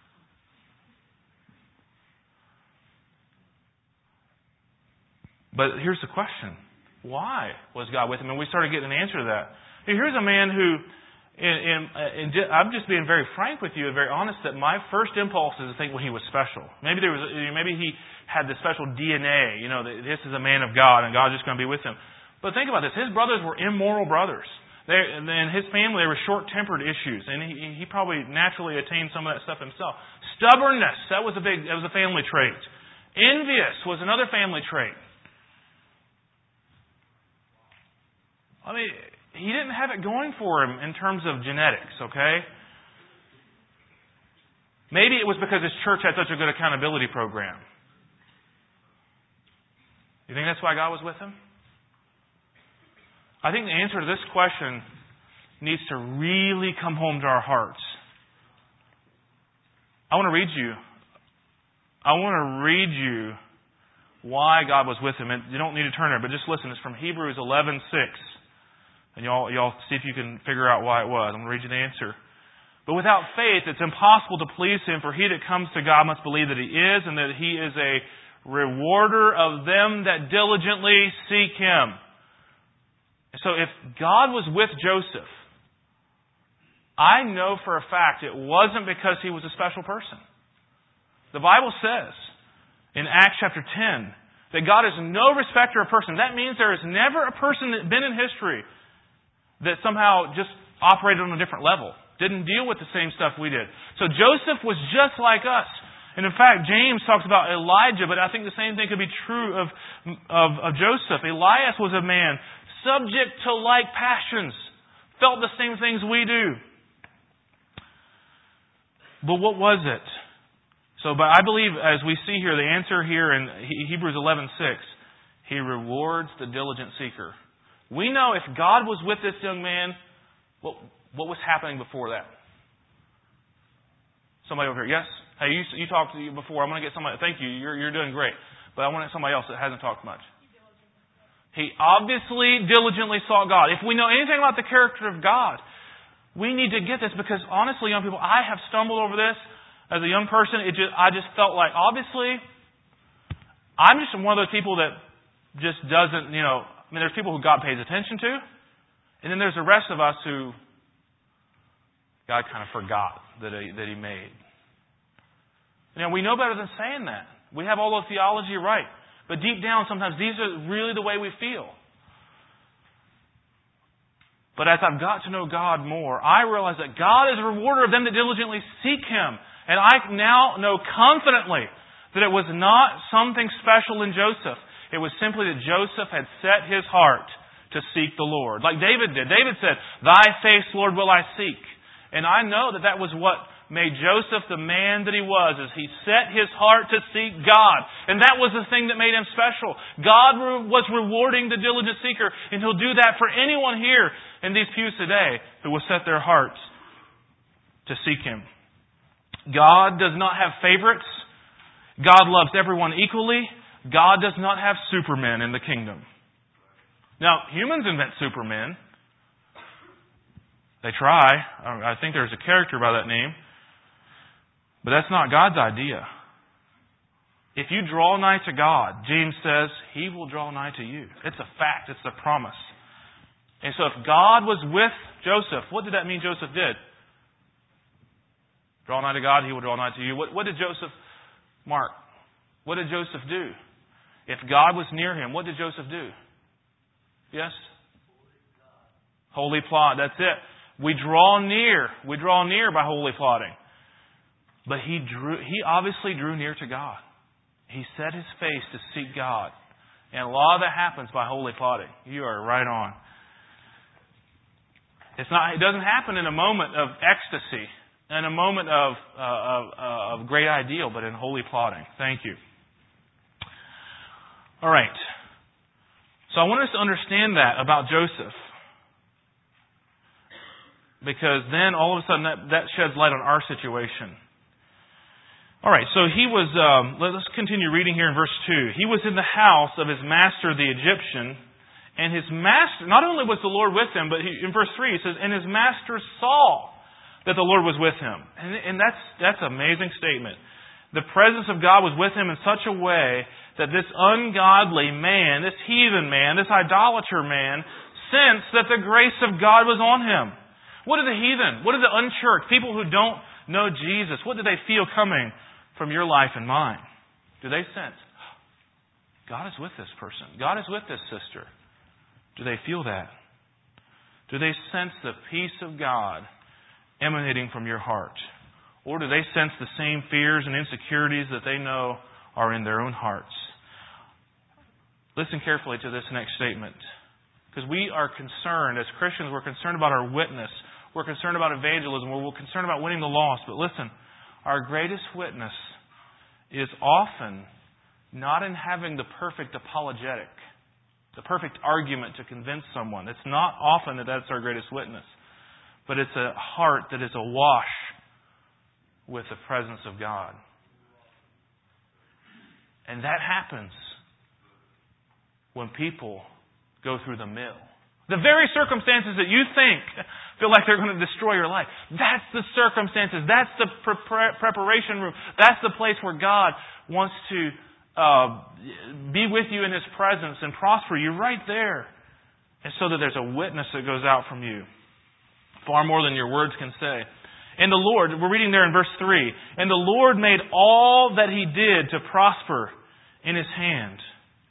A: But here's the question: why was God with him? And we started getting an answer to that. Here's a man who. And, and, and I'm just being very frank with you and very honest that my first impulse is to think, well, he was special. Maybe there was, maybe he had the special D N A. You know, that this is a man of God and God's just going to be with him. But think about this: his brothers were immoral brothers. They, and his family, there were short-tempered issues, and he, he probably naturally attained some of that stuff himself. Stubbornness, that was a big, that was a family trait. Envious was another family trait. I mean. He didn't have it going for him in terms of genetics, okay? Maybe it was because his church had such a good accountability program. You think that's why God was with him? I think the answer to this question needs to really come home to our hearts. I want to read you. I want to read you why God was with him. And you don't need to turn there, but just listen. It's from Hebrews eleven six. And y'all, y'all see if you can figure out why it was. I'm going to read you the answer. But without faith, it's impossible to please Him, for he that comes to God must believe that He is, and that He is a rewarder of them that diligently seek Him. So if God was with Joseph, I know for a fact it wasn't because he was a special person. The Bible says in Acts chapter ten That God is no respecter of person. That means there has never a person that's been in history that somehow just operated on a different level. Didn't deal with the same stuff we did. So Joseph was just like us. And in fact, James talks about Elijah, but I think the same thing could be true of, of, of Joseph. Elias was a man subject to like passions. Felt the same things we do. But what was it? So, but I believe, as we see here, the answer here in Hebrews eleven six, He rewards the diligent seeker. We know if God was with this young man, what, what was happening before that? Somebody over here, yes? Hey, you, you talked to you before. I'm going to get somebody. Thank you. You're, you're doing great. But I want somebody else that hasn't talked much. He obviously diligently sought God. If we know anything about the character of God, we need to get this because honestly, young people, I have stumbled over this. As a young person, it just, I just felt like, obviously, I'm just one of those people that just doesn't, you know, I mean, there's people who God pays attention to, and then there's the rest of us who God kind of forgot that He, that he made. You know, we know better than saying that. We have all the theology right. But deep down, sometimes these are really the way we feel. But as I've got to know God more, I realize that God is a rewarder of them that diligently seek Him. And I now know confidently that it was not something special in Joseph. It was simply that Joseph had set his heart to seek the Lord. Like David did. David said, Thy face, Lord, will I seek. And I know that that was what made Joseph the man that he was, is he set his heart to seek God. And that was the thing that made him special. God was rewarding the diligent seeker, and He'll do that for anyone here in these pews today who will set their hearts to seek Him. God does not have favorites. God loves everyone equally. God does not have supermen in the kingdom. Now, humans invent supermen. They try. I think there's a character by that name. But that's not God's idea. If you draw nigh to God, James says, He will draw nigh to you. It's a fact. It's a promise. And so if God was with Joseph, what did that mean Joseph did? Draw nigh to God, He will draw nigh to you. What, what did Joseph, Mark, what did Joseph do? If God was near him, what did Joseph do? Yes? Holy plot. That's it. We draw near. We draw near by holy plotting. But he drew. He obviously drew near to God. He set his face to seek God. And a lot of that happens by holy plotting. You are right on. It's not. It doesn't happen in a moment of ecstasy, in a moment of, uh, of, uh, of great ideal, but in holy plotting. Thank you. All right. So I want us to understand that about Joseph. Because then all of a sudden that, that sheds light on our situation. All right, so he was, um, let's continue reading here in verse two. He was in the house of his master the Egyptian, and his master, not only was the Lord with him, but he, in verse three he says, and his master saw that the Lord was with him. And, and that's, that's an amazing statement. The presence of God was with him in such a way that this ungodly man, this heathen man, this idolater man, sensed that the grace of God was on him. What are the heathen? What are the unchurched? People who don't know Jesus. What do they feel coming from your life and mine? Do they sense, God is with this person. God is with this sister. Do they feel that? Do they sense the peace of God emanating from your heart? Or do they sense the same fears and insecurities that they know are in their own hearts? Listen carefully to this next statement. Because we are concerned, as Christians, we're concerned about our witness. We're concerned about evangelism. We're concerned about winning the lost. But listen, our greatest witness is often not in having the perfect apologetic, the perfect argument to convince someone. It's not often that that's our greatest witness. But it's a heart that is awash with the presence of God. And that happens when people go through the mill. The very circumstances that you think feel like they're going to destroy your life. That's the circumstances. That's the pre- preparation room. That's the place where God wants to uh, be with you in His presence and prosper you right there. And so that there's a witness that goes out from you. Far more than your words can say. And the Lord, we're reading there in verse three, and the Lord made all that He did to prosper in His hand.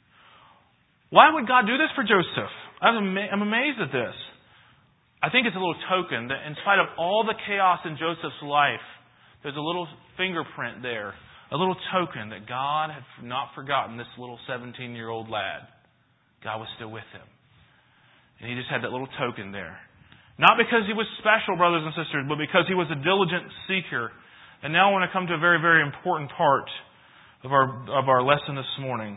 A: Why would God do this for Joseph? I'm amazed at this. I think it's a little token that in spite of all the chaos in Joseph's life, there's a little fingerprint there, a little token that God had not forgotten this little seventeen-year-old lad. God was still with him. And he just had that little token there. Not because he was special, brothers and sisters, but because he was a diligent seeker. And now I want to come to a very, very important part of our of our lesson this morning.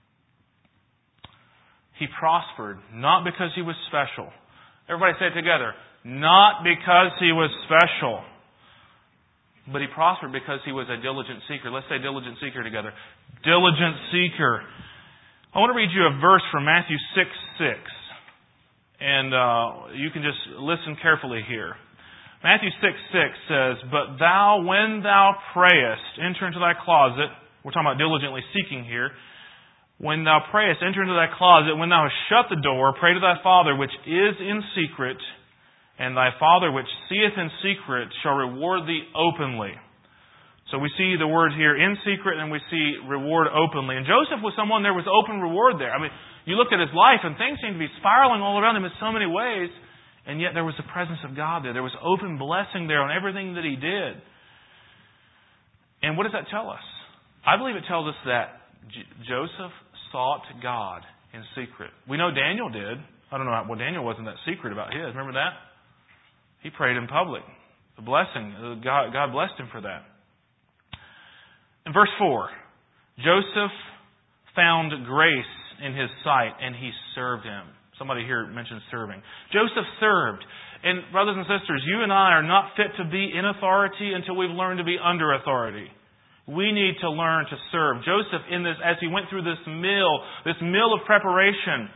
A: He prospered, not because he was special. Everybody say it together. Not because he was special. But he prospered because he was a diligent seeker. Let's say diligent seeker together. Diligent seeker. I want to read you a verse from Matthew six six. And uh, you can just listen carefully here. Matthew six six says, But thou, when thou prayest, enter into thy closet. We're talking about diligently seeking here. When thou prayest, enter into thy closet. When thou hast shut the door, pray to thy Father which is in secret, and thy Father which seeth in secret shall reward thee openly. So we see the word here, in secret, and we see reward openly. And Joseph was someone, there was open reward there. I mean, you look at his life and things seem to be spiraling all around him in so many ways, and yet there was the presence of God there. There was open blessing there on everything that he did. And what does that tell us? I believe it tells us that J- Joseph sought God in secret. We know Daniel did. I don't know how, well, Daniel wasn't that secret about his. Remember that? He prayed in public. The blessing, God, God blessed him for that. In verse four, Joseph found grace in his sight and he served him. Somebody here mentioned serving. Joseph served. And brothers and sisters, you and I are not fit to be in authority until we've learned to be under authority. We need to learn to serve. Joseph, in this, as he went through this meal, this meal of preparation,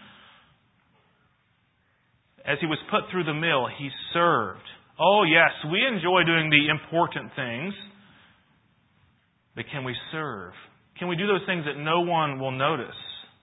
A: as he was put through the meal, he served. Oh yes, we enjoy doing the important things, but can we serve? Can we do those things that no one will notice?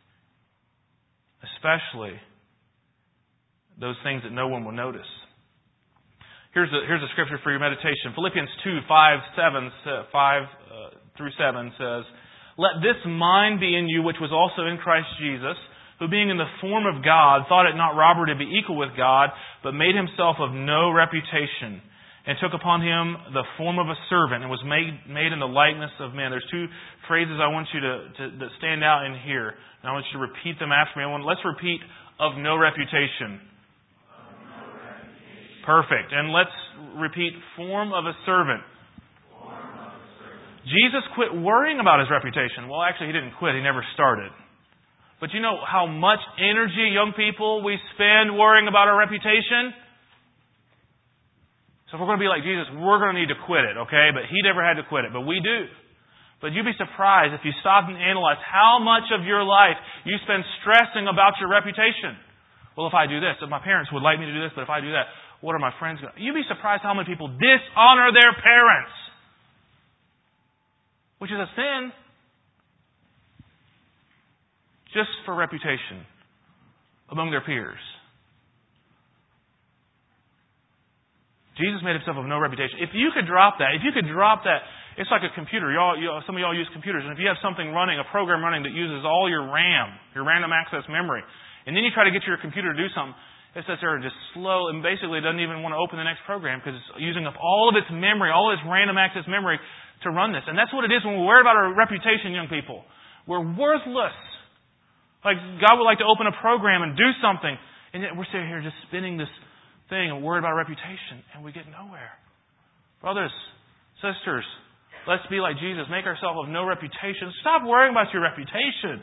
A: Especially those things that no one will notice. Here's a, here's a scripture for your meditation. Philippians two, five, seven, five uh, through seven says, Let this mind be in you, which was also in Christ Jesus, who being in the form of God, thought it not robbery to be equal with God, but made himself of no reputation, and took upon him the form of a servant, and was made made in the likeness of men. There's two phrases I want you to, to that stand out in here, and I want you to repeat them after me. I want, let's repeat, of no reputation. Perfect. And let's repeat, form of a servant. Form of a servant. Jesus quit worrying about his reputation. Well, actually, he didn't quit. He never started. But you know how much energy, young people, we spend worrying about our reputation? So if we're going to be like Jesus, we're going to need to quit it, okay? But he never had to quit it, but we do. But you'd be surprised if you stopped and analyzed how much of your life you spend stressing about your reputation. Well, if I do this, if my parents would like me to do this, but if I do that, what are my friends going to... You'd be surprised how many people dishonor their parents. Which is a sin. Just for reputation among their peers. Jesus made himself of no reputation. If you could drop that, if you could drop that, it's like a computer. Y'all, you some of y'all use computers, and if you have something running, a program running that uses all your RAM, your random access memory, and then you try to get your computer to do something, it sits there just slow, and basically it doesn't even want to open the next program because it's using up all of its memory, all of its random access memory to run this. And that's what it is when we worry about our reputation, young people. We're worthless. Like God would like to open a program and do something, and yet we're sitting here just spinning this thing and worried about our reputation, and we get nowhere. Brothers, sisters, let's be like Jesus. Make ourselves of no reputation. Stop worrying about your reputation.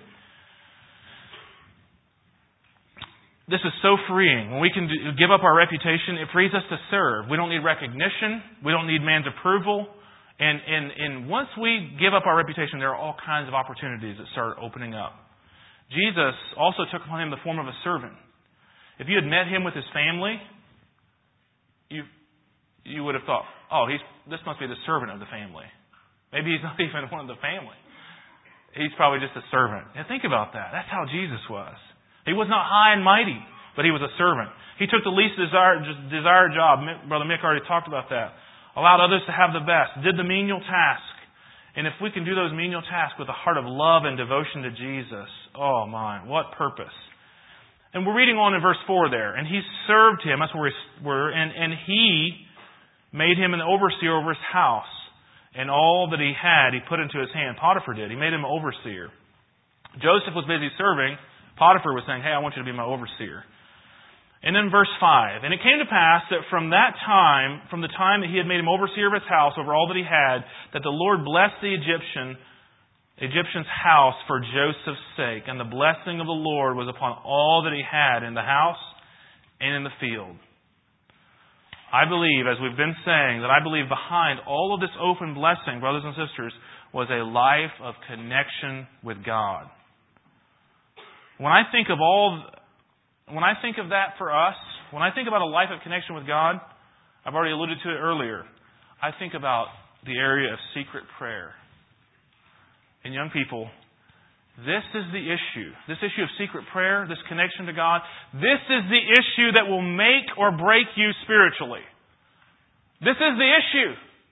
A: This is so freeing. When we can give up our reputation, it frees us to serve. We don't need recognition. We don't need man's approval. And, and, and once we give up our reputation, there are all kinds of opportunities that start opening up. Jesus also took upon him the form of a servant. If you had met him with his family, you you would have thought, oh, he's this must be the servant of the family. Maybe he's not even one of the family. He's probably just a servant. And think about that. That's how Jesus was. He was not high and mighty, but he was a servant. He took the least desired, desired job. Brother Mick already talked about that. Allowed others to have the best. Did the menial task. And if we can do those menial tasks with a heart of love and devotion to Jesus, oh my, what purpose. And we're reading on in verse four there. And he served him, that's where we're, and, and he made him an overseer over his house. And all that he had, he put into his hand. Potiphar did. He made him an overseer. Joseph was busy serving. Potiphar was saying, hey, I want you to be my overseer. And then verse five. And it came to pass that from that time, from the time that he had made him overseer of his house over all that he had, that the Lord blessed the Egyptian, Egyptian's house for Joseph's sake. And the blessing of the Lord was upon all that he had in the house and in the field. I believe, as we've been saying, that I believe behind all of this open blessing, brothers and sisters, was a life of connection with God. When I think of all, when I think of that for us, when I think about a life of connection with God, I've already alluded to it earlier. I think about the area of secret prayer. And young people, this is the issue. This issue of secret prayer, this connection to God, this is the issue that will make or break you spiritually. This is the issue.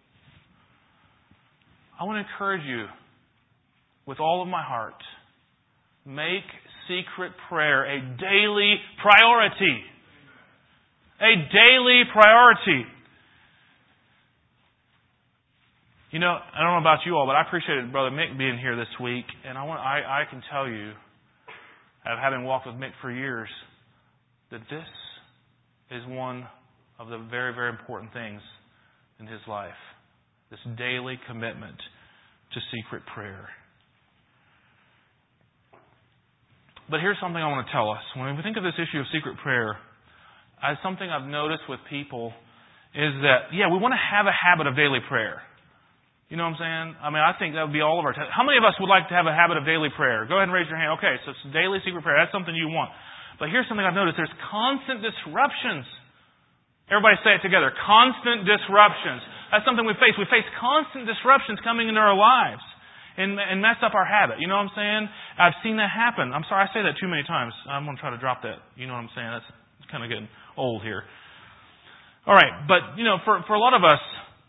A: I want to encourage you with all of my heart. Make secret prayer a daily priority. A daily priority. You know, I don't know about you all, but I appreciated Brother Mick being here this week. And I want I, I can tell you, having walked with Mick for years, that this is one of the very, very important things in his life. This daily commitment to secret prayer. But here's something I want to tell us. When we think of this issue of secret prayer, as something I've noticed with people is that, yeah, we want to have a habit of daily prayer. You know what I'm saying? I mean, I think that would be all of our time. How many of us would like to have a habit of daily prayer? Go ahead and raise your hand. Okay, so it's daily secret prayer. That's something you want. But here's something I've noticed. There's constant disruptions. Everybody say it together. Constant disruptions. That's something we face. We face constant disruptions coming into our lives and, and mess up our habit. You know what I'm saying? I've seen that happen. I'm sorry I say that too many times. I'm going to try to drop that. You know what I'm saying? That's kind of getting old here. All right. But, you know, for, for a lot of us,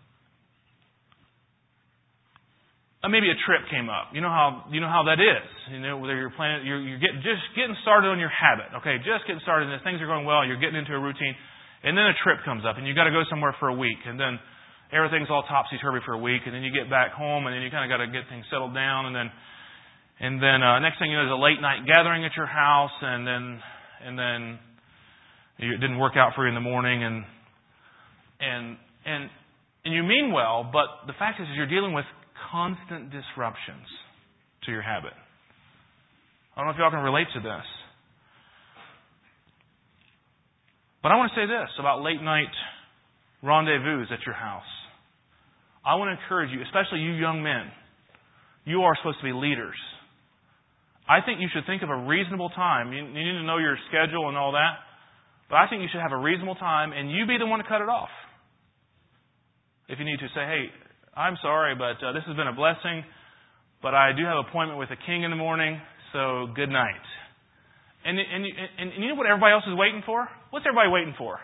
A: Uh, maybe a trip came up. You know how you know how that is. You know, whether you're planning, you're, you're getting just getting started on your habit. Okay, just getting started, and things are going well. You're getting into a routine, and then a trip comes up, and you got to go somewhere for a week, and then everything's all topsy turvy for a week, and then you get back home, and then you kind of got to get things settled down, and then and then uh, next thing you know, there's a late night gathering at your house, and then and then it didn't work out for you in the morning, and and and and you mean well, but the fact is, is you're dealing with constant disruptions to your habit. I don't know if y'all can relate to this. But I want to say this about late night rendezvous at your house. I want to encourage you, especially you young men. You are supposed to be leaders. I think you should think of a reasonable time. You, you need to know your schedule and all that. But I think you should have a reasonable time and you be the one to cut it off. If you need to say, hey, I'm sorry, but uh, this has been a blessing, but I do have an appointment with the king in the morning, so good night. And, and, and, and you know what everybody else is waiting for? What's everybody waiting for?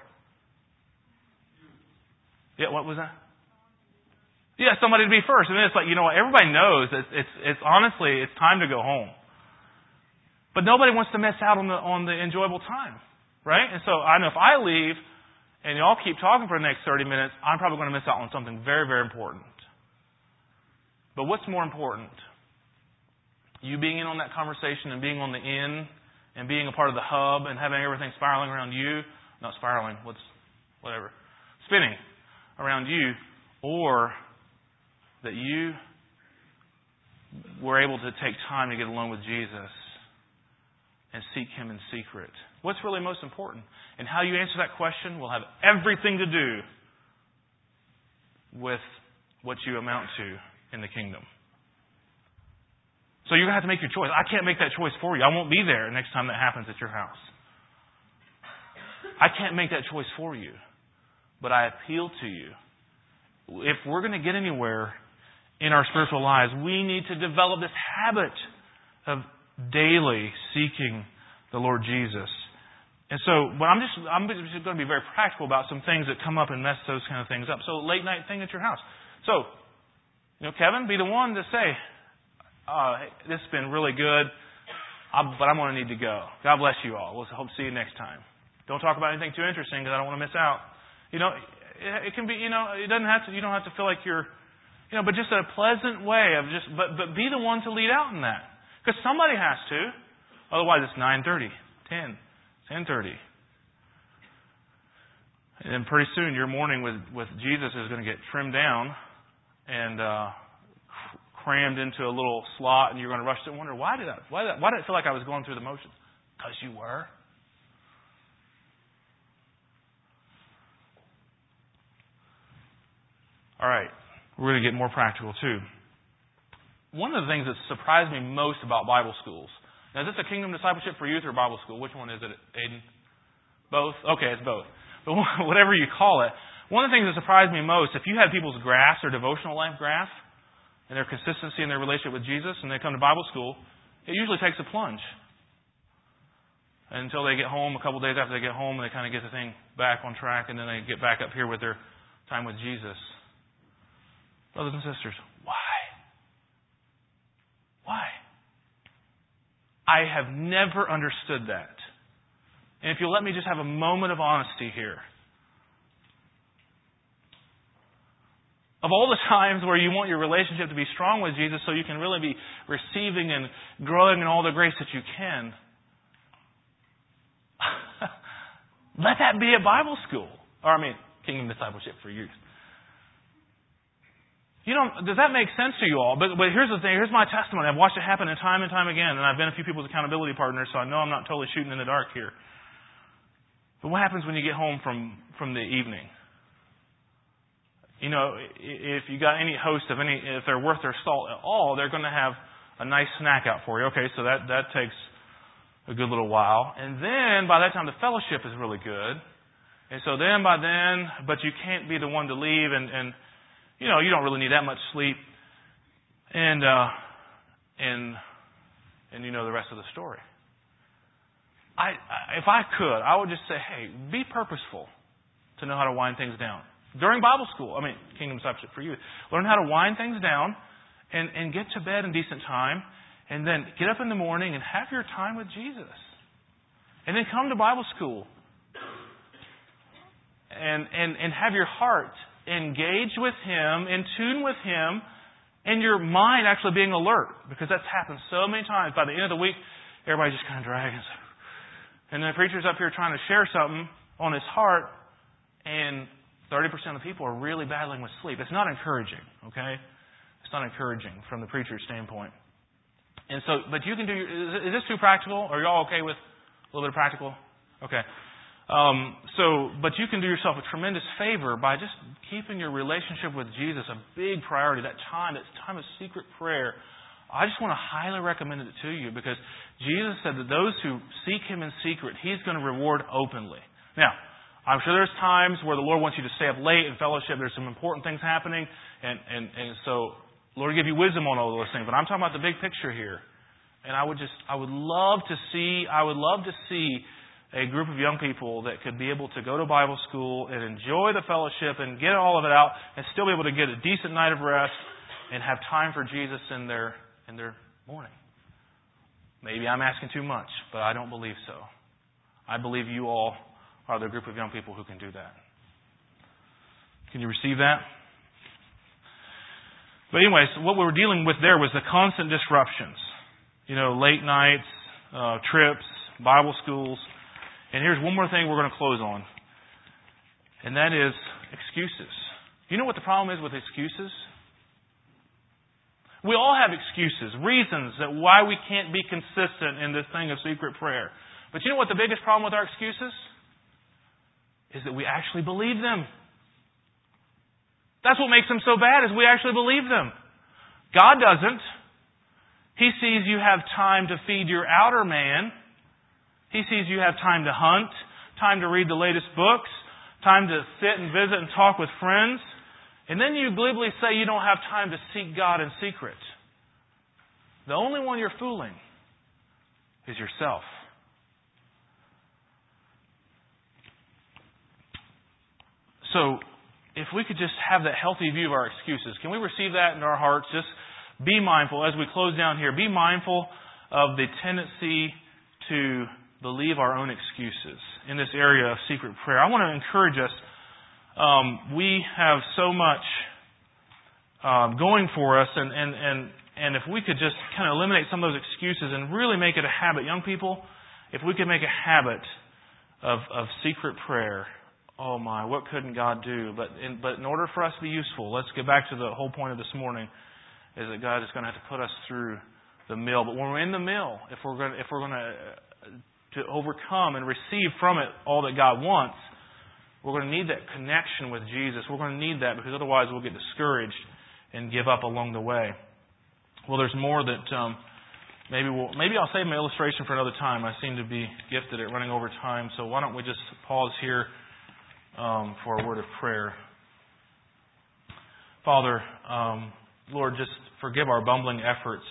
A: Yeah, what was that? Yeah, somebody to be first. And then it's like, you know what, everybody knows that it's, it's honestly, it's time to go home. But nobody wants to miss out on the, on the enjoyable time, right? And so I know if I leave and y'all keep talking for the next thirty minutes, I'm probably going to miss out on something very, very important. But what's more important? You being in on that conversation and being on the in and being a part of the hub and having everything spiraling around you, not spiraling, what's, whatever, spinning around you, or that you were able to take time to get alone with Jesus and seek Him in secret. What's really most important? And how you answer that question will have everything to do with what you amount to in the kingdom. So you're going to have to make your choice. I can't make that choice for you. I won't be there next time that happens at your house. I can't make that choice for you. But I appeal to you. If we're going to get anywhere in our spiritual lives, we need to develop this habit of daily seeking the Lord Jesus. And so, but I'm just I'm just going to be very practical about some things that come up and mess those kind of things up. So, late night thing at your house. So, You know, Kevin, be the one to say, uh, hey, this has been really good, I'm, but I'm going to need to go. God bless you all. We'll hope to see you next time. Don't talk about anything too interesting because I don't want to miss out. You know, it, it can be, you know, it doesn't have to, you don't have to feel like you're, you know, but just a pleasant way of just, but, but be the one to lead out in that. Because somebody has to. Otherwise it's nine thirty, ten, ten thirty. And then pretty soon your morning with, with Jesus is going to get trimmed down and uh, crammed into a little slot, and you're going to rush to wonder, why did I, why did I, why did it feel like I was going through the motions? Because you were. All right. We're going to get more practical, too. One of the things that surprised me most about Bible schools. Now, is this a Kingdom Discipleship for Youth or Bible school? Which one is it, Aiden? Both? Okay, it's both. But whatever you call it, one of the things that surprised me most, if you had people's graphs or devotional life graph, and their consistency in their relationship with Jesus, and they come to Bible school, it usually takes a plunge. Until they get home, a couple days after they get home, and they kind of get the thing back on track, and then they get back up here with their time with Jesus. Brothers and sisters, why? Why? I have never understood that. And if you'll let me just have a moment of honesty here. Of all the times where you want your relationship to be strong with Jesus so you can really be receiving and growing in all the grace that you can, let that be a Bible school. Or, I mean, Kingdom Discipleship for Youth. You know, does that make sense to you all? But, but here's the thing. Here's my testimony. I've watched it happen time and time again, and I've been a few people's accountability partners, so I know I'm not totally shooting in the dark here. But what happens when you get home from, from the evening? You know, if you got any host of any, if they're worth their salt at all, they're going to have a nice snack out for you. Okay, so that, that takes a good little while. And then by that time the fellowship is really good. And so then by then, but you can't be the one to leave, and, and you know, you don't really need that much sleep. And, uh, and, and you know the rest of the story. I, I, if I could, I would just say, hey, be purposeful to know how to wind things down. During Bible school, I mean, Kingdom Discipleship for Youth, learn how to wind things down and, and get to bed in decent time, and then get up in the morning and have your time with Jesus. And then come to Bible school and, and, and have your heart engage with Him, in tune with Him, and your mind actually being alert. Because that's happened so many times. By the end of the week, everybody's just kind of dragging. And the preacher's up here trying to share something on his heart, and thirty percent of the people are really battling with sleep. It's not encouraging, okay? It's not encouraging from the preacher's standpoint. And so, but you can do, is this too practical? Are you all okay with a little bit of practical? Okay. Um, so, but you can do yourself a tremendous favor by just keeping your relationship with Jesus a big priority. That time, that time of secret prayer, I just want to highly recommend it to you, because Jesus said that those who seek Him in secret, He's going to reward openly. Now, I'm sure there's times where the Lord wants you to stay up late in fellowship. There's some important things happening, and, and, and so Lord give you wisdom on all those things. But I'm talking about the big picture here. And I would just, I would love to see, I would love to see a group of young people that could be able to go to Bible school and enjoy the fellowship and get all of it out, and still be able to get a decent night of rest and have time for Jesus in their in their morning. Maybe I'm asking too much, but I don't believe so. I believe you all are the group of young people who can do that. Can you receive that? But anyways, what we were dealing with there was the constant disruptions. You know, late nights, uh, trips, Bible schools. And here's one more thing we're going to close on. And that is excuses. You know what the problem is with excuses? We all have excuses, reasons that why we can't be consistent in this thing of secret prayer. But you know what the biggest problem with our excuses is? That we actually believe them. That's what makes them so bad, is we actually believe them. God doesn't. He sees you have time to feed your outer man. He sees you have time to hunt, time to read the latest books, time to sit and visit and talk with friends. And then you glibly say you don't have time to seek God in secret. The only one you're fooling is yourself. So, if we could just have that healthy view of our excuses. Can we receive that in our hearts? Just be mindful as we close down here. Be mindful of the tendency to believe our own excuses in this area of secret prayer. I want to encourage us. Um, we have so much um, going for us, and, and, and, and if we could just kind of eliminate some of those excuses and really make it a habit, young people, if we could make a habit of, of secret prayer, oh my, what couldn't God do? But in, but in order for us to be useful, let's get back to the whole point of this morning, is that God is going to have to put us through the mill. But when we're in the mill, if we're going to, if we're going to to overcome and receive from it all that God wants, we're going to need that connection with Jesus. We're going to need that, because otherwise we'll get discouraged and give up along the way. Well, there's more that um, maybe we'll, maybe I'll save my illustration for another time. I seem to be gifted at running over time, so why don't we just pause here um, for a word of prayer. Father, um, Lord, just forgive our bumbling efforts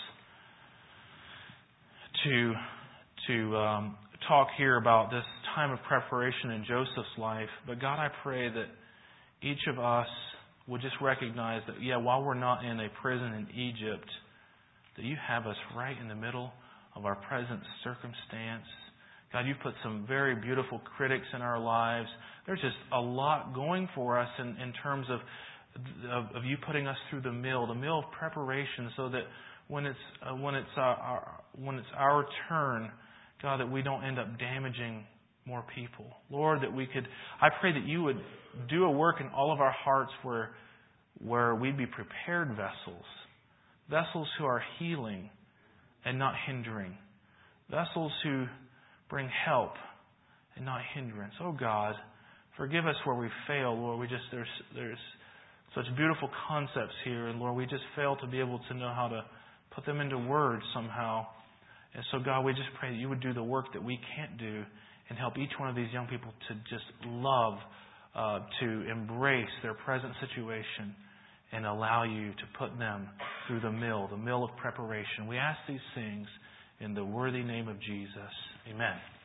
A: to to um, talk here about this time of preparation in Joseph's life. But God, I pray that each of us would just recognize that, yeah, while we're not in a prison in Egypt, that you have us right in the middle of our present circumstance. God, you've put some very beautiful critics in our lives. There's just a lot going for us in, in terms of, of of you putting us through the mill, the mill of preparation, so that when it's uh, when it's uh, our, when it's our turn, God, that we don't end up damaging more people. Lord, that we could, I pray that you would do a work in all of our hearts where where we'd be prepared vessels, vessels who are healing and not hindering, vessels who bring help and not hindrance. Oh God, forgive us where we fail, Lord. We just there's there's such beautiful concepts here, and Lord, we just fail to be able to know how to put them into words somehow. And so, God, we just pray that you would do the work that we can't do and help each one of these young people to just love, uh, to embrace their present situation and allow you to put them through the mill, the mill of preparation. We ask these things in the worthy name of Jesus. Amen.